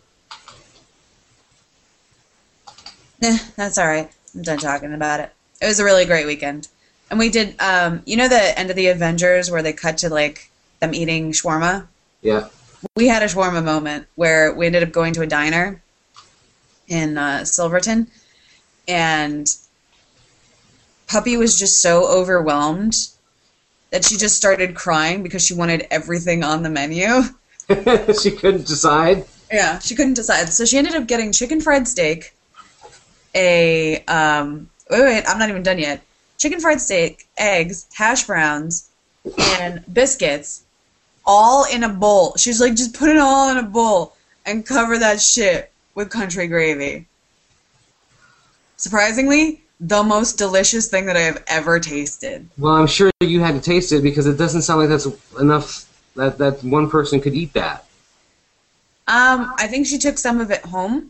Eh, that's all right. I'm done talking about it. It was a really great weekend. And we did, um, you know the end of the Avengers where they cut to, like, them eating shawarma? Yeah. We had a shawarma moment where we ended up going to a diner in uh, Silverton, and Puppy was just so overwhelmed that she just started crying because she wanted everything on the menu. She couldn't decide? Yeah, she couldn't decide. So she ended up getting chicken fried steak, a, um, wait, wait, I'm not even done yet. Chicken fried steak, eggs, hash browns, and biscuits, all in a bowl. She's like, just put it all in a bowl and cover that shit with country gravy. Surprisingly, the most delicious thing that I have ever tasted. Well, I'm sure you had to taste it because it doesn't sound like that's enough that, that one person could eat that. Um, I think she took some of it home.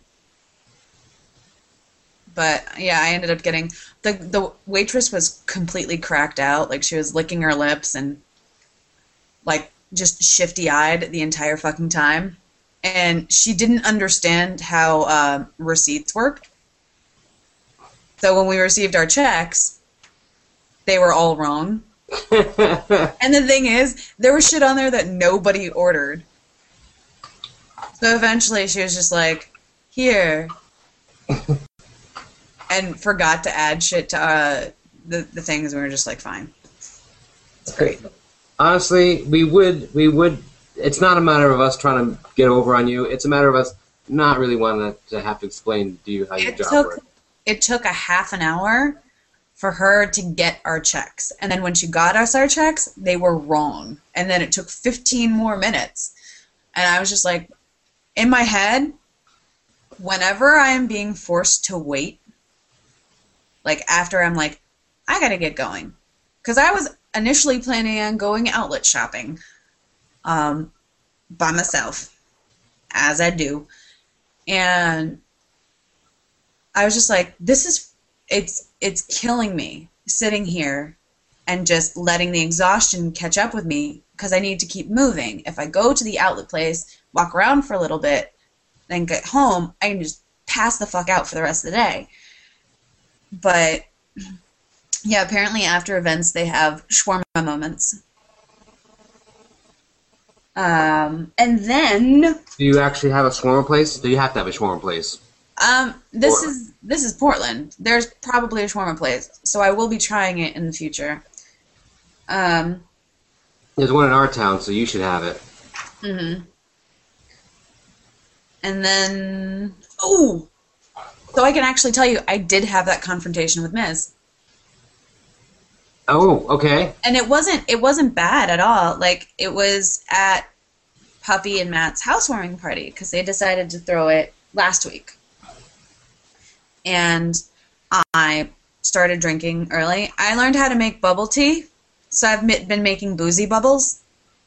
But, yeah, I ended up getting... The, the waitress was completely cracked out. Like, she was licking her lips and, like, just shifty-eyed the entire fucking time. And she didn't understand how uh, receipts worked. So when we received our checks, they were all wrong. And the thing is, there was shit on there that nobody ordered. So eventually she was just like, here... And forgot to add shit to uh, the the things. And we were just like, fine, it's great. Honestly, we would we would. It's not a matter of us trying to get over on you. It's a matter of us not really wanting to have to explain to you how your It job took works. it took a half an hour for her to get our checks, and then when she got us our checks, they were wrong. And then it took fifteen more minutes, and I was just like, in my head, whenever I am being forced to wait. Like, after I'm like, I gotta get going. Because I was initially planning on going outlet shopping um, by myself, as I do. And I was just like, this is, it's it's killing me, sitting here and just letting the exhaustion catch up with me, because I need to keep moving. If I go to the outlet place, walk around for a little bit, then get home, I can just pass the fuck out for the rest of the day. But, yeah, apparently after events they have shawarma moments. Um, and then... Do you actually have a shawarma place? Do you have to have a shawarma place? Um, this Portland. is this is Portland. There's probably a shawarma place, so I will be trying it in the future. Um, There's one in our town, so you should have it. mm-hmm. And then... Oh! So I can actually tell you, I did have that confrontation with Miz. Oh, okay. And it wasn't it wasn't bad at all. Like, it was at Puppy and Matt's housewarming party, because they decided to throw it last week. And I started drinking early. I learned how to make bubble tea, so I've been making boozy bubbles.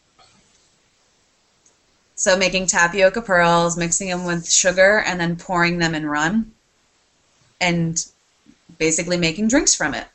So making tapioca pearls, mixing them with sugar, and then pouring them in rum. And basically making drinks from it.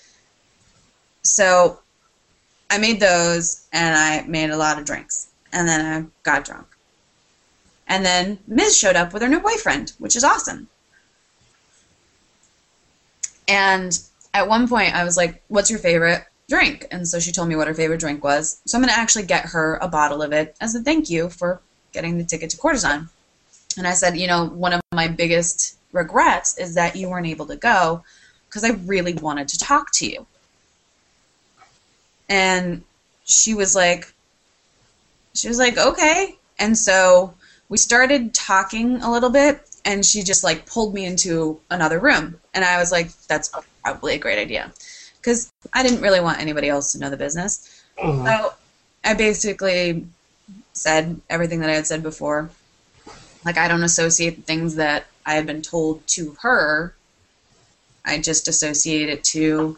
So I made those, and I made a lot of drinks. And then I got drunk. And then Miz showed up with her new boyfriend, which is awesome. And at one point I was like, what's your favorite? drink. And so she told me what her favorite drink was. So I'm going to actually get her a bottle of it as a thank you for getting the ticket to Courtesan. And I said, you know, one of my biggest regrets is that you weren't able to go because I really wanted to talk to you. And she was like, she was like, okay. And so we started talking a little bit, and she just like pulled me into another room. And I was like, that's probably a great idea. Because I didn't really want anybody else to know the business. Mm-hmm. So I basically said everything that I had said before. Like, I don't associate the things that I had been told to her. I just associate it to,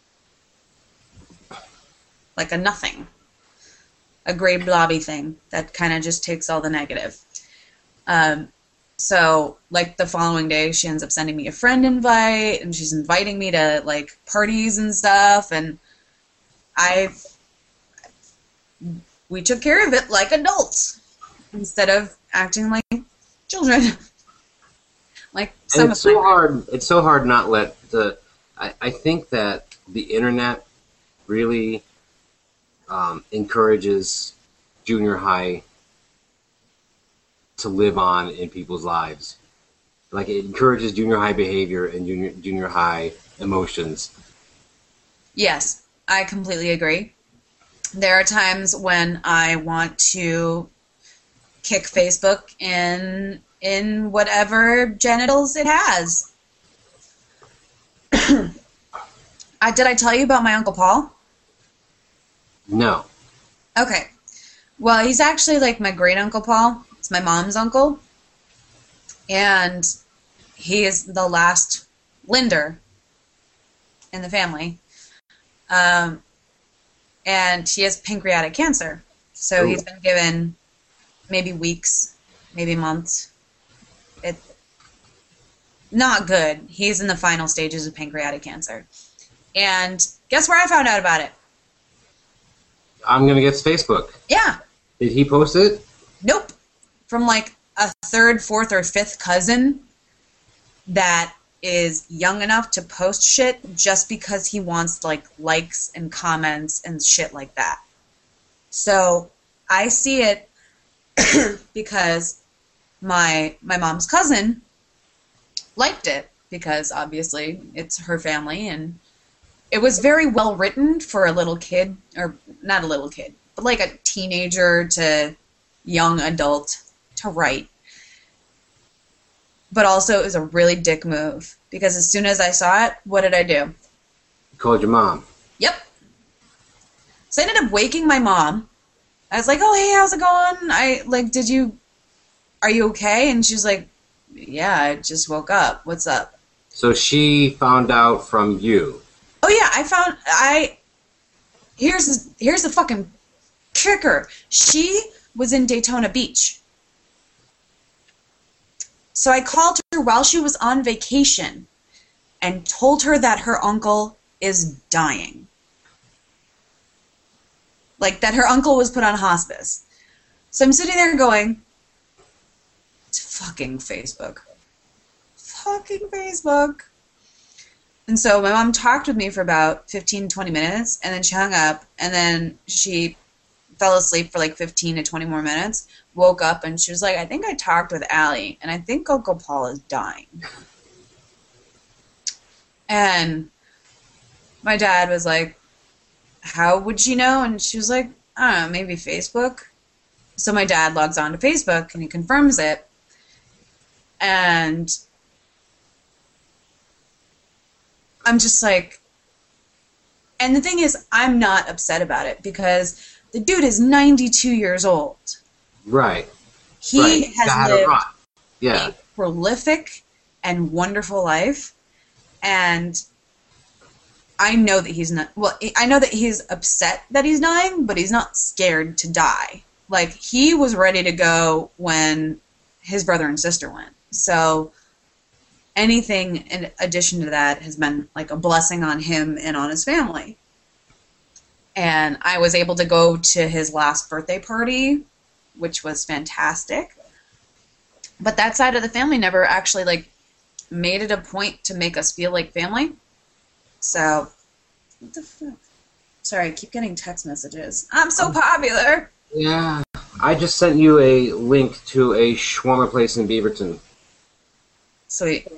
like, a nothing. A gray blobby thing that kind of just takes all the negative. Um, so, like, the following day, she ends up sending me a friend invite, and she's inviting me to, like, parties and stuff, and I, we took care of it like adults, instead of acting like children. Like some and it's of so my hard. It's so hard not let the. I, I think that the internet really um, encourages junior high to live on in people's lives. Like, it encourages junior high behavior and junior junior high emotions. Yes, I completely agree. There are times when I want to kick Facebook in in whatever genitals it has. I, did I tell you about my Uncle Paul? No. Okay. Well, he's actually like my great Uncle Paul. It's my mom's uncle. And he is the last Linder in the family. Um, and he has pancreatic cancer. So Ooh. He's been given maybe weeks, maybe months. It's not good. He's in the final stages of pancreatic cancer. And guess where I found out about it? I'm going to guess Facebook. Yeah. Did he post it? Nope. From like a third, fourth, or fifth cousin that is young enough to post shit just because he wants like likes and comments and shit like that. So I see it because my my mom's cousin liked it because obviously it's her family, and it was very well written for a little kid, or not a little kid, but like a teenager to young adult to write. But also it was a really dick move because as soon as I saw it, what did I do? You called your mom. Yep. So I ended up waking my mom. I was like, oh, hey, how's it going? I, like, did you, are you okay? And she's like, yeah, I just woke up. What's up? So she found out from you. Oh, yeah, I found, I, here's, here's the fucking kicker. She was in Daytona Beach. So I called her while she was on vacation and told her that her uncle is dying. Like, that her uncle was put on hospice. So I'm sitting there going, it's fucking Facebook. Fucking Facebook. And so my mom talked with me for about fifteen, twenty minutes, and then she hung up, and then she fell asleep for like fifteen to twenty more minutes, woke up, and she was like, I think I talked with Allie, and I think Uncle Paul is dying. And my dad was like, how would she know? And she was like, I don't know, maybe Facebook. So my dad logs on to Facebook, and he confirms it. And I'm just like, and the thing is, I'm not upset about it because the dude is ninety-two years old. Right. He right. has Got lived right. yeah. a prolific and wonderful life, and I know that he's not, well, I know that he's upset that he's dying, but he's not scared to die. Like, he was ready to go when his brother and sister went. So anything in addition to that has been like a blessing on him and on his family. And I was able to go to his last birthday party, which was fantastic. But that side of the family never actually like made it a point to make us feel like family. So, what the fuck? Sorry, I keep getting text messages. I'm so popular. Yeah. I just sent you a link to a shawarma place in Beaverton. Sweet.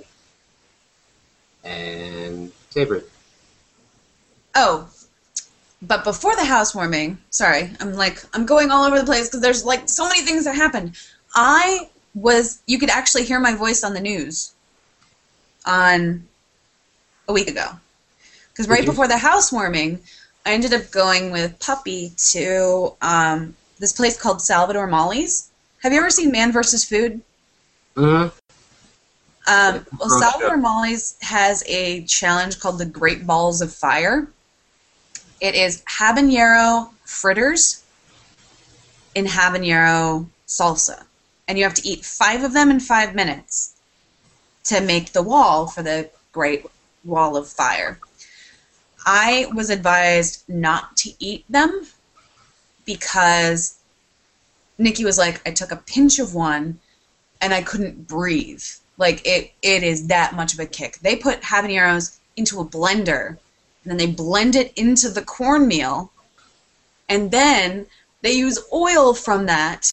And savor it. Oh, but before the housewarming, sorry, I'm like, I'm going all over the place because there's like so many things that happened. I was, you could actually hear my voice on the news on a week ago. Because right before the housewarming, I ended up going with Puppy to um, this place called Salvador Molly's. Have you ever seen Man versus. Food? Mm-hmm. Um, well, Salvador Molly's has a challenge called the Great Balls of Fire. It is habanero fritters in habanero salsa. And you have to eat five of them in five minutes to make the wall for the Great Wall of Fire. I was advised not to eat them because Nikki was like, I took a pinch of one and I couldn't breathe. Like, it, it is that much of a kick. They put habaneros into a blender, and then they blend it into the cornmeal, and then they use oil from that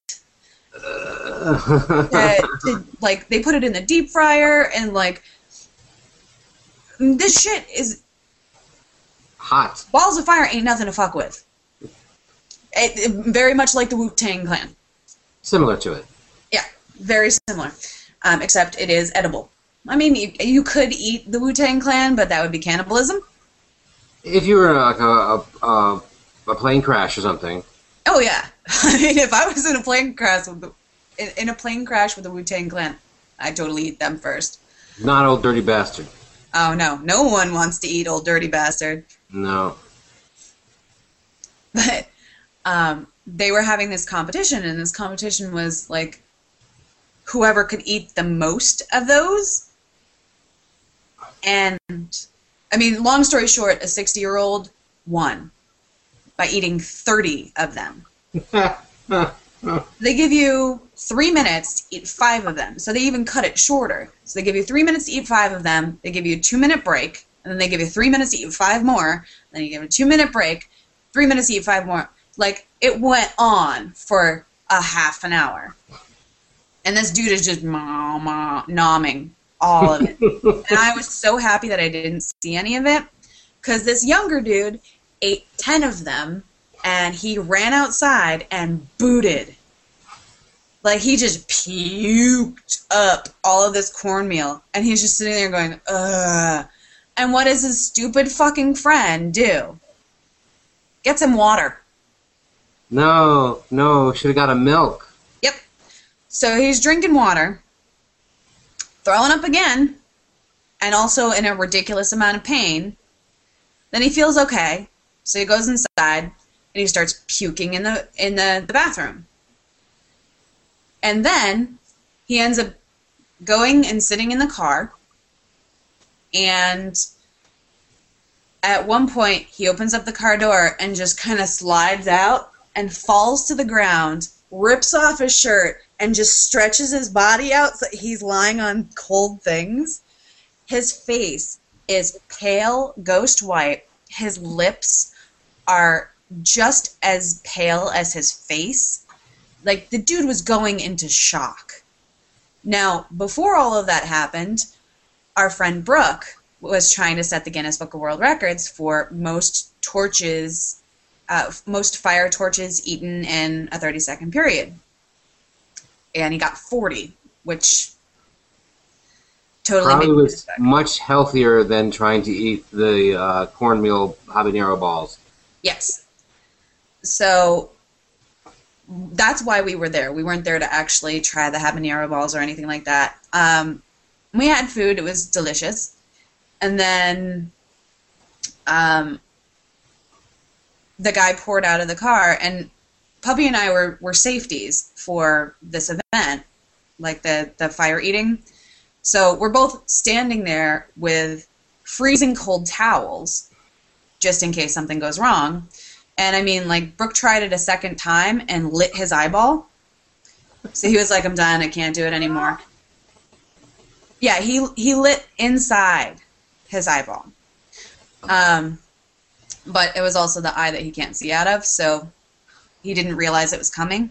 to, to, like, they put it in the deep fryer, and, like, this shit is... Hot. Balls of Fire ain't nothing to fuck with. It, it, very much like the Wu-Tang Clan. Similar to it. Yeah, very similar. Um, except it is edible. I mean, you, you could eat the Wu-Tang Clan, but that would be cannibalism. If you were in like a, a, a, a plane crash or something. Oh, yeah. I mean, if I was in a plane crash with the, in, in a plane crash with the Wu-Tang Clan, I'd totally eat them first. Not Old Dirty Bastard. Oh, no. No one wants to eat Old Dirty Bastard. No. But um, they were having this competition, and this competition was, like, whoever could eat the most of those. And, I mean, long story short, a sixty-year-old won by eating thirty of them. They give you three minutes to eat five of them. So they even cut it shorter. So they give you three minutes to eat five of them. They give you a two-minute break. And then they give you three minutes to eat five more. Then you give a two-minute break. Three minutes to eat five more. Like, it went on for a half an hour. And this dude is just ma ma nomming all of it. And I was so happy that I didn't see any of it. Because this younger dude ate ten of them. And he ran outside and booted. Like, he just puked up all of this cornmeal. And he's just sitting there going, ugh. And what does his stupid fucking friend do? Gets him water. No, no, should have got a milk. Yep. So he's drinking water, throwing up again, and also in a ridiculous amount of pain. Then he feels okay. So he goes inside. And he starts puking in the in the, the bathroom. And then he ends up going and sitting in the car. And at one point, he opens up the car door and just kind of slides out and falls to the ground, rips off his shirt, and just stretches his body out so he's lying on cold things. His face is pale, ghost white. His lips are just as pale as his face. Like, the dude was going into shock. Now, before all of that happened, our friend Brooke was trying to set the Guinness Book of World Records for most torches, uh, most fire torches eaten in a thirty-second period. And he got forty, which totally Probably made me was respect. much healthier than trying to eat the uh, cornmeal habanero balls. Yes. So that's why we were there. We weren't there to actually try the habanero balls or anything like that. Um, we had food. It was delicious. And then um, the guy poured out of the car, and Puppy and I were, were safeties for this event, like the, the fire eating. So we're both standing there with freezing cold towels just in case something goes wrong. And I mean, like, Brooke tried it a second time and lit his eyeball. So he was like, I'm done, I can't do it anymore. Yeah, he he lit inside his eyeball. Um, but it was also the eye that he can't see out of, so he didn't realize it was coming.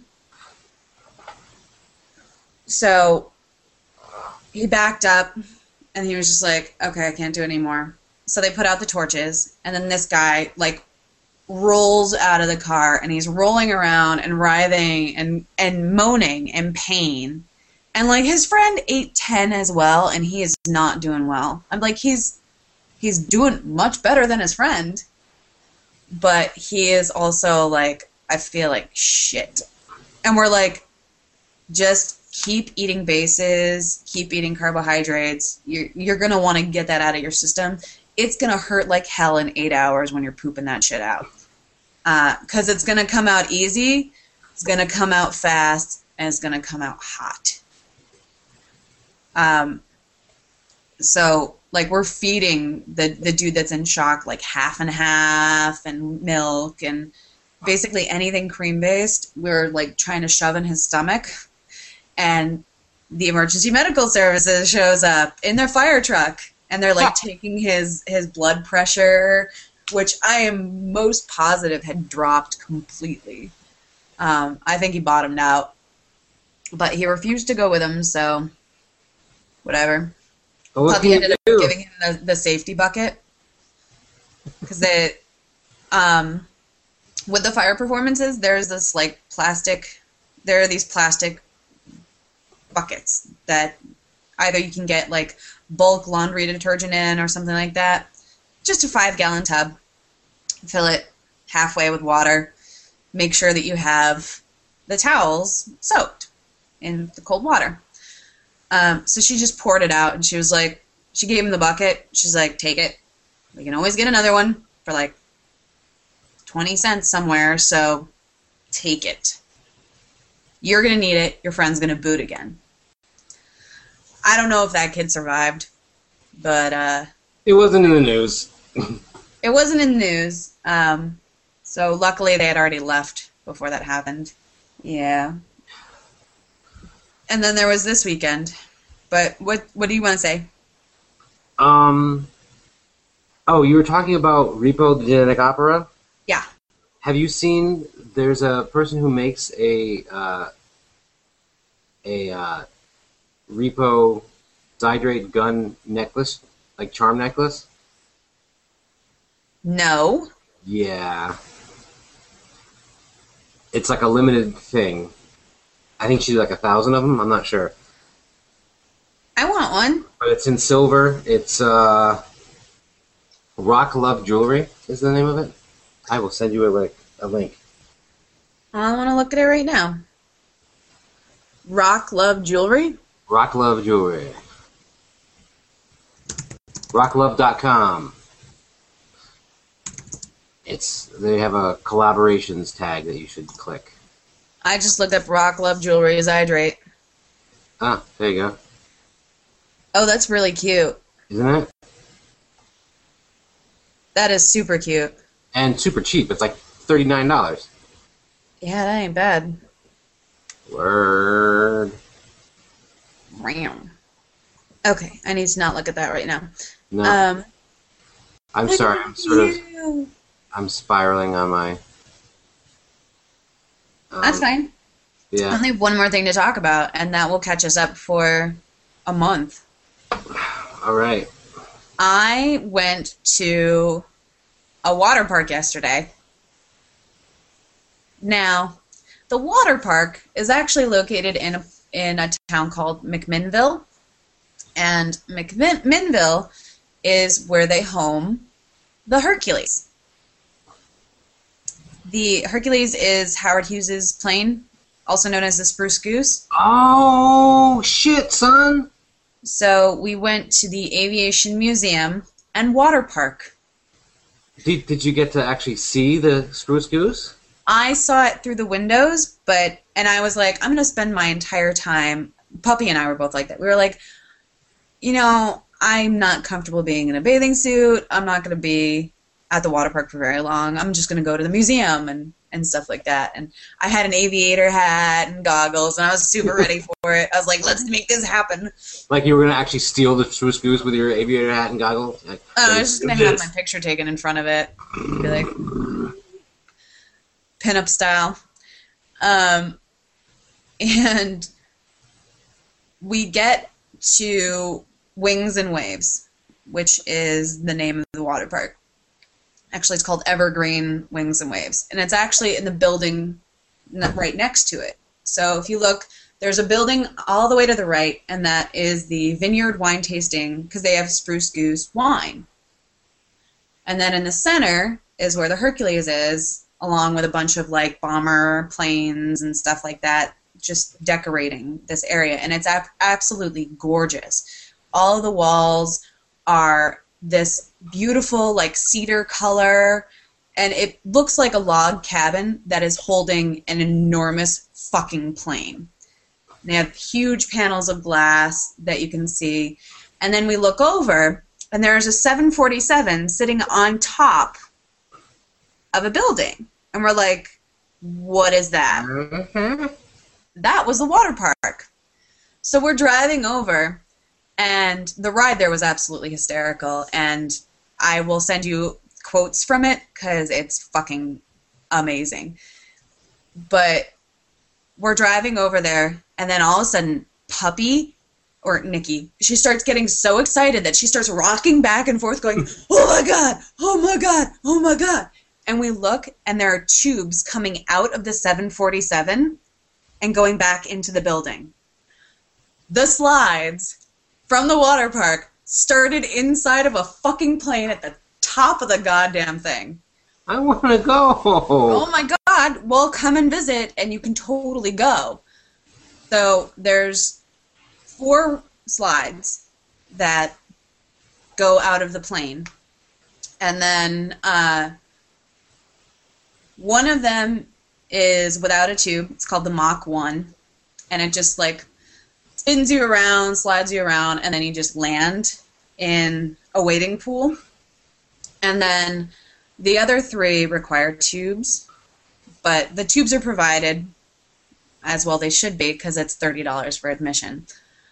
So he backed up, and he was just like, okay, I can't do it anymore. So they put out the torches, and then this guy, like, rolls out of the car, and he's rolling around and writhing and, and moaning in pain. And, like, his friend ate ten as well, and he is not doing well. I'm like, he's he's doing much better than his friend, but he is also, like, I feel like shit. And we're like, just keep eating bases, keep eating carbohydrates. You're, you're going to want to get that out of your system. It's going to hurt like hell in eight hours when you're pooping that shit out. Because uh, it's going to come out easy, it's going to come out fast, and it's going to come out hot. Um, so, like, we're feeding the, the dude that's in shock, like, half and half and milk and basically anything cream-based. We're, like, trying to shove in his stomach. And the emergency medical services shows up in their fire truck. And they're, like, taking his, his blood pressure, which I am most positive had dropped completely. Um, I think he bottomed out. But he refused to go with him, so whatever. Well, what Puppy can ended you up do? giving him the, the safety bucket. Because they, um, with the fire performances, there's this, like, plastic, there are these plastic buckets that either you can get, like, bulk laundry detergent in or something like that. Just a five-gallon tub. Fill it halfway with water. Make sure that you have the towels soaked in the cold water. Um, so she just poured it out, and she was like, she gave him the bucket. She's like, take it. We can always get another one for, like, twenty cents somewhere, so take it. You're going to need it. Your friend's going to boot again. I don't know if that kid survived, but uh, It wasn't in the news. it wasn't in the news. Um, so luckily they had already left before that happened. Yeah. And then there was this weekend. But what what do you want to say? Um. Oh, you were talking about Repo the Genetic Opera? Yeah. Have you seen? There's a person who makes a uh, a uh, Repo Zydrate gun necklace, like charm necklace. No. Yeah. It's like a limited thing. I think she did like a thousand of them. I'm not sure. I want one. But it's in silver. It's uh, Rock Love Jewelry is the name of it. I will send you a link. A link. I want to look at it right now. Rock Love Jewelry? Rock Love Jewelry. rock love dot com. It's they have a collaborations tag that you should click. I just looked up Rock Love Jewelry Zydrate. Ah, there you go. Oh, that's really cute. Isn't it? That is super cute. And super cheap. It's like thirty-nine dollars. Yeah, that ain't bad. Word. Ram. Okay, I need to not look at that right now. No. Um, I'm look sorry. at I'm sort of. you. I'm spiraling on my. Um, That's fine. I Yeah. only have one more thing to talk about, and that will catch us up for a month. All right. I went to a water park yesterday. Now, the water park is actually located in a, in a town called McMinnville, and McMinnville is where they home the Hercules. The Hercules is Howard Hughes's plane, also known as the Spruce Goose. Oh shit, son! So we went to the Aviation Museum and water park. Did Did you get to actually see the Spruce Goose? I saw it through the windows, but and I was like, I'm going to spend my entire time. Puppy and I were both like that. We were like, you know, I'm not comfortable being in a bathing suit. I'm not going to be at the water park for very long. I'm just going to go to the museum and, and stuff like that. And I had an aviator hat and goggles, and I was super ready for it. I was like, let's make this happen. Like you were going to actually steal the Spruce Goose with your aviator hat and goggles? Like, Oh, I was just going to have my picture taken in front of it. Be like, pinup style. Um, and we get to Wings and Waves, which is the name of the water park. Actually, it's called Evergreen Wings and Waves, and it's actually in the building right next to it. So if you look, there's a building all the way to the right, and that is the Vineyard Wine Tasting, because they have Spruce Goose wine. And then in the center is where the Hercules is, along with a bunch of like bomber planes and stuff like that, just decorating this area, and it's ab- absolutely gorgeous. All of the walls are this beautiful like cedar color, and it looks like a log cabin that is holding an enormous fucking plane. They have huge panels of glass that you can see, and then we look over, and there's a seven forty-seven sitting on top of a building, and we're like, what is that? Mm-hmm. That was the water park. So we're driving over, and the ride there was absolutely hysterical, and I will send you quotes from it because it's fucking amazing. But we're driving over there, and then all of a sudden, Puppy, or Nikki, she starts getting so excited that she starts rocking back and forth going, oh my God, oh my God, oh my God. And we look, and there are tubes coming out of the seven forty-seven and going back into the building. The slides from the water park started inside of a fucking plane at the top of the goddamn thing. I want to go. Oh my God, well, come and visit, and you can totally go. So there's four slides that go out of the plane. And then uh, one of them is without a tube. It's called the Mach one. And it just, like, spins you around, slides you around, and then you just land in a wading pool. And then the other three require tubes. But the tubes are provided, as well they should be, because it's thirty dollars for admission.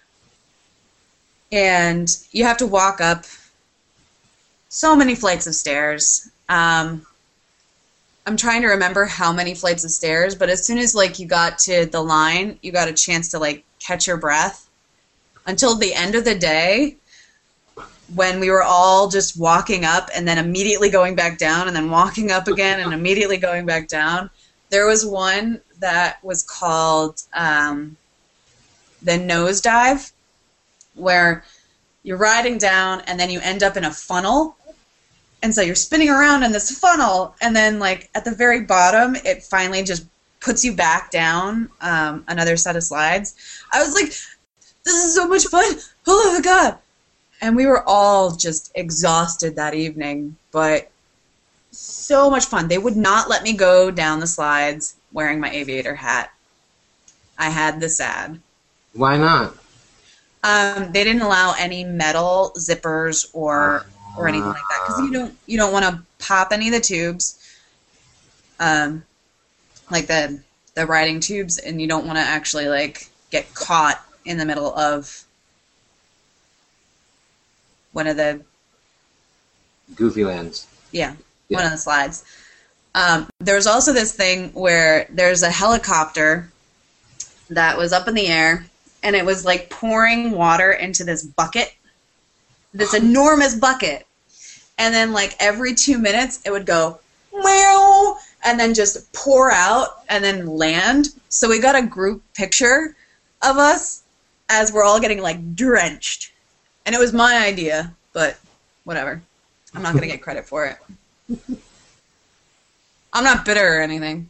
And you have to walk up so many flights of stairs. Um, I'm trying to remember how many flights of stairs, but as soon as like you got to the line, you got a chance to like catch your breath. Until the end of the day, when we were all just walking up and then immediately going back down and then walking up again and immediately going back down, there was one that was called um, the Nosedive, where you're riding down and then you end up in a funnel. And so you're spinning around in this funnel, and then like at the very bottom, it finally just puts you back down um, another set of slides. I was like, this is so much fun. Oh my God. And we were all just exhausted that evening, but so much fun. They would not let me go down the slides wearing my aviator hat. I had the sad. Why not? Um, they didn't allow any metal zippers or or anything like that, because you don't you don't want to pop any of the tubes, um, like the the riding tubes, and you don't want to actually like get caught in the middle of one of the Goofy Lands. Yeah, Yeah. one of the slides. Um, there was also this thing where there's a helicopter that was up in the air, and it was like pouring water into this bucket, this enormous bucket. And then like every two minutes it would go, meow, and then just pour out and then land. So we got a group picture of us as we're all getting like drenched. And it was my idea, but whatever. I'm not going to get credit for it. I'm not bitter or anything.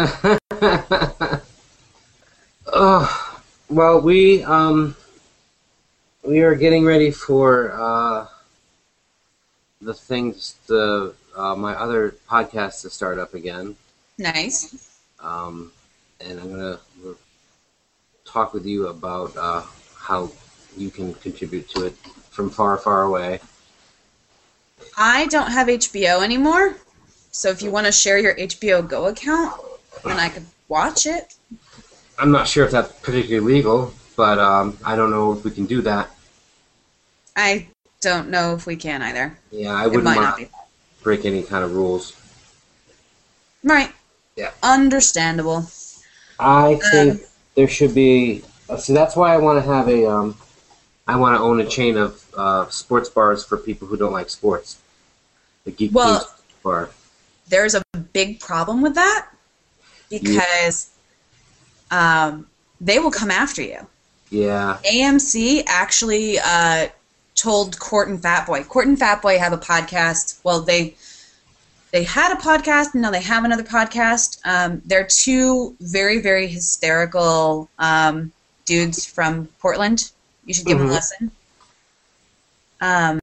Oh, well, we um, we are getting ready for uh, the things, the uh, my other podcast to start up again. Nice. Um, and I'm gonna talk with you about uh, how you can contribute to it from far, far away. I don't have H B O anymore, So if you want to share your H B O Go account, then I could watch it. I'm not sure if that's particularly legal, but um, I don't know if we can do that. I don't know if we can either. Yeah, I It wouldn't might want not to be. break any kind of rules. Right. Yeah. Understandable. I think Um, there should be. Uh, so that's why I want to have a. Um, I want to own a chain of uh, sports bars for people who don't like sports. The Geek Well- Team bar. There's a big problem with that because um, they will come after you. Yeah. A M C actually uh, told Court and Fatboy. Court and Fatboy have a podcast. Well, they they had a podcast, and now they have another podcast. Um, they're two very, very hysterical um, dudes from Portland. You should give them a Mhm. listen. Um,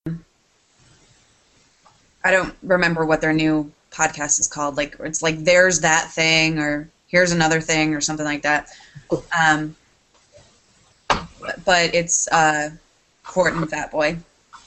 I don't remember what their new podcast is called. Like it's like There's That Thing, or Here's Another Thing, or something like that. Um, but, but it's uh, Court and Fatboy,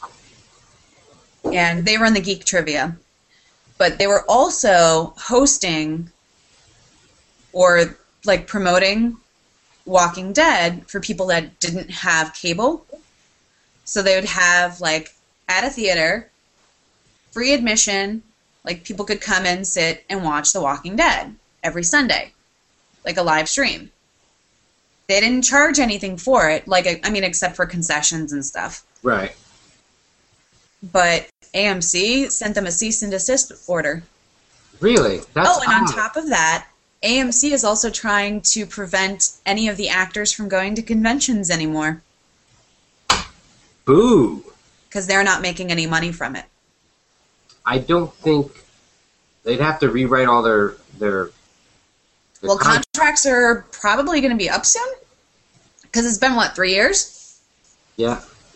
and they run the Geek Trivia. But they were also hosting or like promoting Walking Dead for people that didn't have cable. So they would have like at a theater, free admission, like people could come and sit and watch The Walking Dead every Sunday, like a live stream. They didn't charge anything for it, like I mean, except for concessions and stuff. Right. But A M C sent them a cease and desist order. Really? That's Oh, and on odd. top of that, A M C is also trying to prevent any of the actors from going to conventions anymore Boo. because they're not making any money from it. I don't think they'd have to rewrite all their their. their Well, con- contracts are probably going to be up soon because it's been, what, three years? yeah.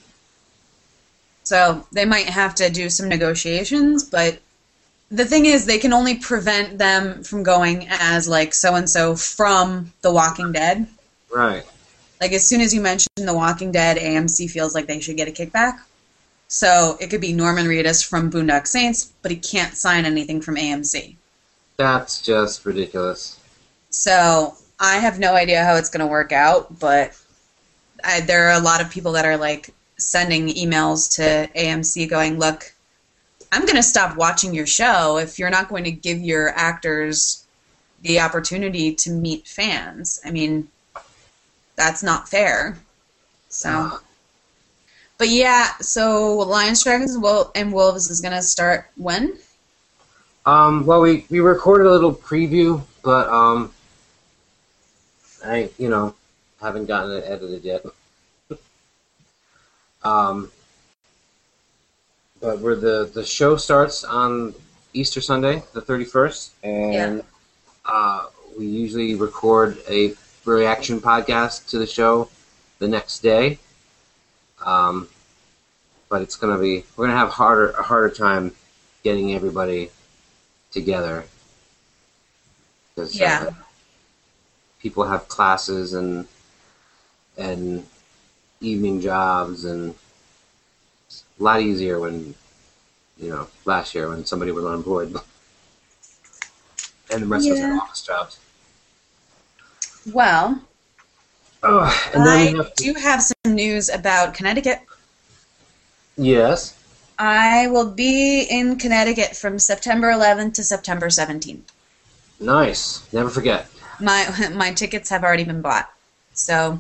So they might have to do some negotiations, but the thing is they can only prevent them from going as, like, so-and-so from The Walking Dead. Right. Like, as soon as you mention The Walking Dead, A M C feels like they should get a kickback. So it could be Norman Reedus from Boondock Saints, but he can't sign anything from A M C. That's just ridiculous. So I have no idea how it's going to work out, but I, there are a lot of people that are, like, sending emails to A M C going, look, I'm going to stop watching your show if you're not going to give your actors the opportunity to meet fans. I mean, that's not fair. So, but yeah, so Lions, Dragons, and Wol- and Wolves is going to start when? Um, well, we, we recorded a little preview, but um, I, you know, haven't gotten it edited yet. um, but we're the, the show starts on Easter Sunday, the thirty-first, and Yeah. uh, we usually record a reaction podcast to the show the next day. Um, but it's gonna be we're gonna have harder a harder time getting everybody together. 'Cause, Yeah. uh, people have classes and and evening jobs, and it's a lot easier when you know last year when somebody was unemployed and the rest of us had Yeah. office jobs. Well, Oh, and then I we have to, do have some news about Connecticut. yes. I will be in Connecticut from September eleventh to September seventeenth. Nice. Never forget. My my tickets have already been bought. So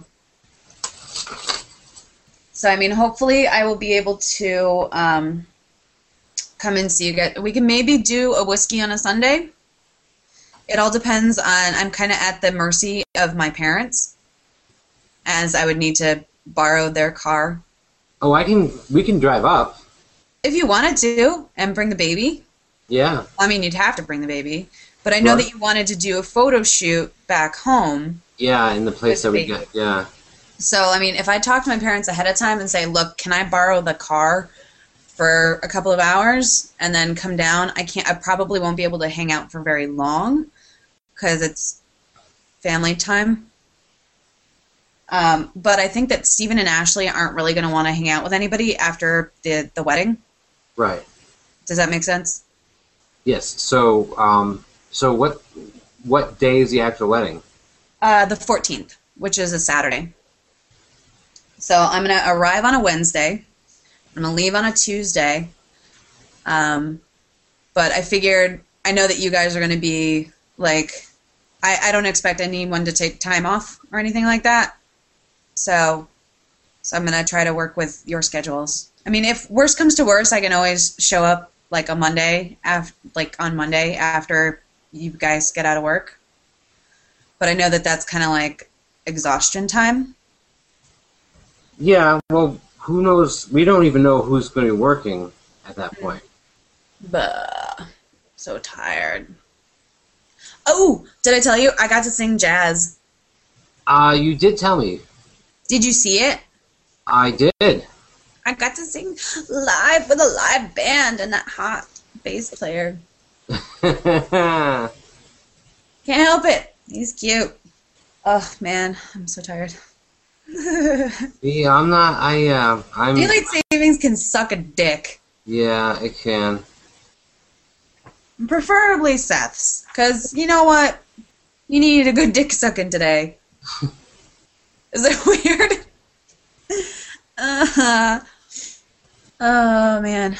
So I mean hopefully I will be able to um, come and see you guys. We can maybe do a whiskey on a Sunday. It all depends on I'm kind of at the mercy of my parents, as I would need to borrow their car. Oh, I can. We can drive up. If you wanted to and bring the baby. Yeah. I mean, you'd have to bring the baby. But I know Right. that you wanted to do a photo shoot back home. Yeah, in the place that With we baby. get. Yeah. So, I mean, if I talk to my parents ahead of time and say, look, can I borrow the car for a couple of hours and then come down? I can't. I probably won't be able to hang out for very long because it's family time. Um, but I think that Stephen and Ashley aren't really going to want to hang out with anybody after the, the wedding. Right. Does that make sense? Yes. So, um, so what what day is the actual wedding? Uh, the fourteenth, which is a Saturday. So I'm going to arrive on a Wednesday. I'm going to leave on a Tuesday. Um, but I figured, I know that you guys are going to be, like, I, I don't expect anyone to take time off or anything like that. So, so I'm going to try to work with your schedules. I mean, if worst comes to worst, I can always show up, like, a Monday, af- like, on Monday after you guys get out of work. But I know that that's kind of like exhaustion time. Yeah, well, who knows? We don't even know who's going to be working at that point. Bah, so tired. Oh, did I tell you? I got to sing jazz. Uh, you did tell me. Did you see it? I did. I got to sing live with a live band and that hot bass player. Can't help it. He's cute. Oh, man, I'm so tired. Yeah, I'm not. I uh, I'm. Daylight savings can suck a dick. Yeah, it can. Preferably Seth's, because you know what? You needed a good dick sucking today. Is that weird? uh, oh, man.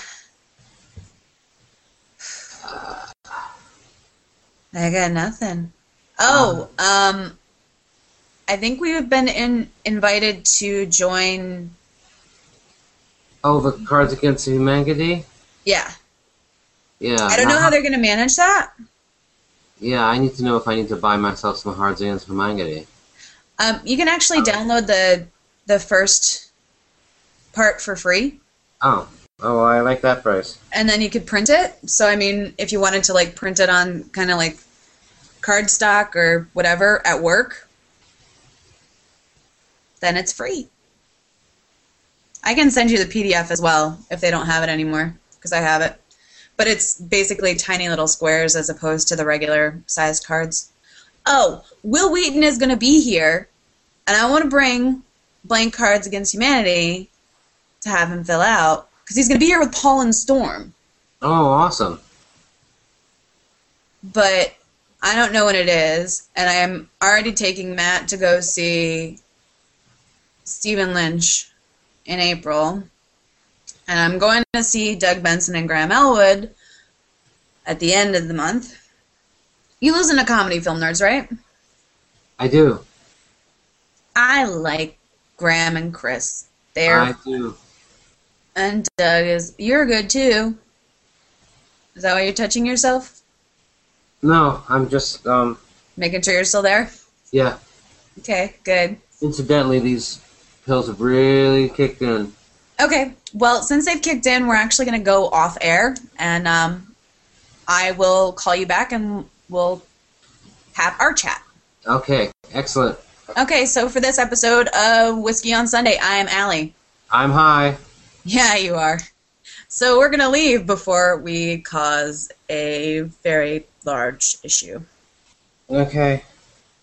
I got nothing. Oh, um, I think we have been in, invited to join. Oh, the Cards Against Humanity? Yeah. Yeah. I don't know how they're going to manage that. Yeah, I need to know if I need to buy myself some Cards Against Humanity. Um, you can actually download the the first part for free. Oh. Oh, I like that price. And then you could print it. So, I mean, if you wanted to, like, print it on kind of, like, cardstock or whatever at work, then it's free. I can send you the P D F as well if they don't have it anymore, because I have it. But it's basically tiny little squares as opposed to the regular sized cards. Oh, Will Wheaton is going to be here, and I want to bring blank Cards Against Humanity to have him fill out, because he's going to be here with Paul and Storm. Oh, awesome. But I don't know when it is, and I am already taking Matt to go see Stephen Lynch in April, and I'm going to see Doug Benson and Graham Elwood at the end of the month. You listen to Comedy Film Nerds, right? I do. I like Graham and Chris. They're I do. And Doug is. You're good too. Is that why you're touching yourself? No, I'm just, um... Making sure you're still there? Yeah. Okay, good. Incidentally, these pills have really kicked in. Okay, well, since they've kicked in, we're actually going to go off air, and um, I will call you back and we'll have our chat. Okay, excellent. Okay, so for this episode of Whiskey on Sunday, I am Allie. I'm high. Yeah, you are. So we're going to leave before we cause a very large issue. Okay.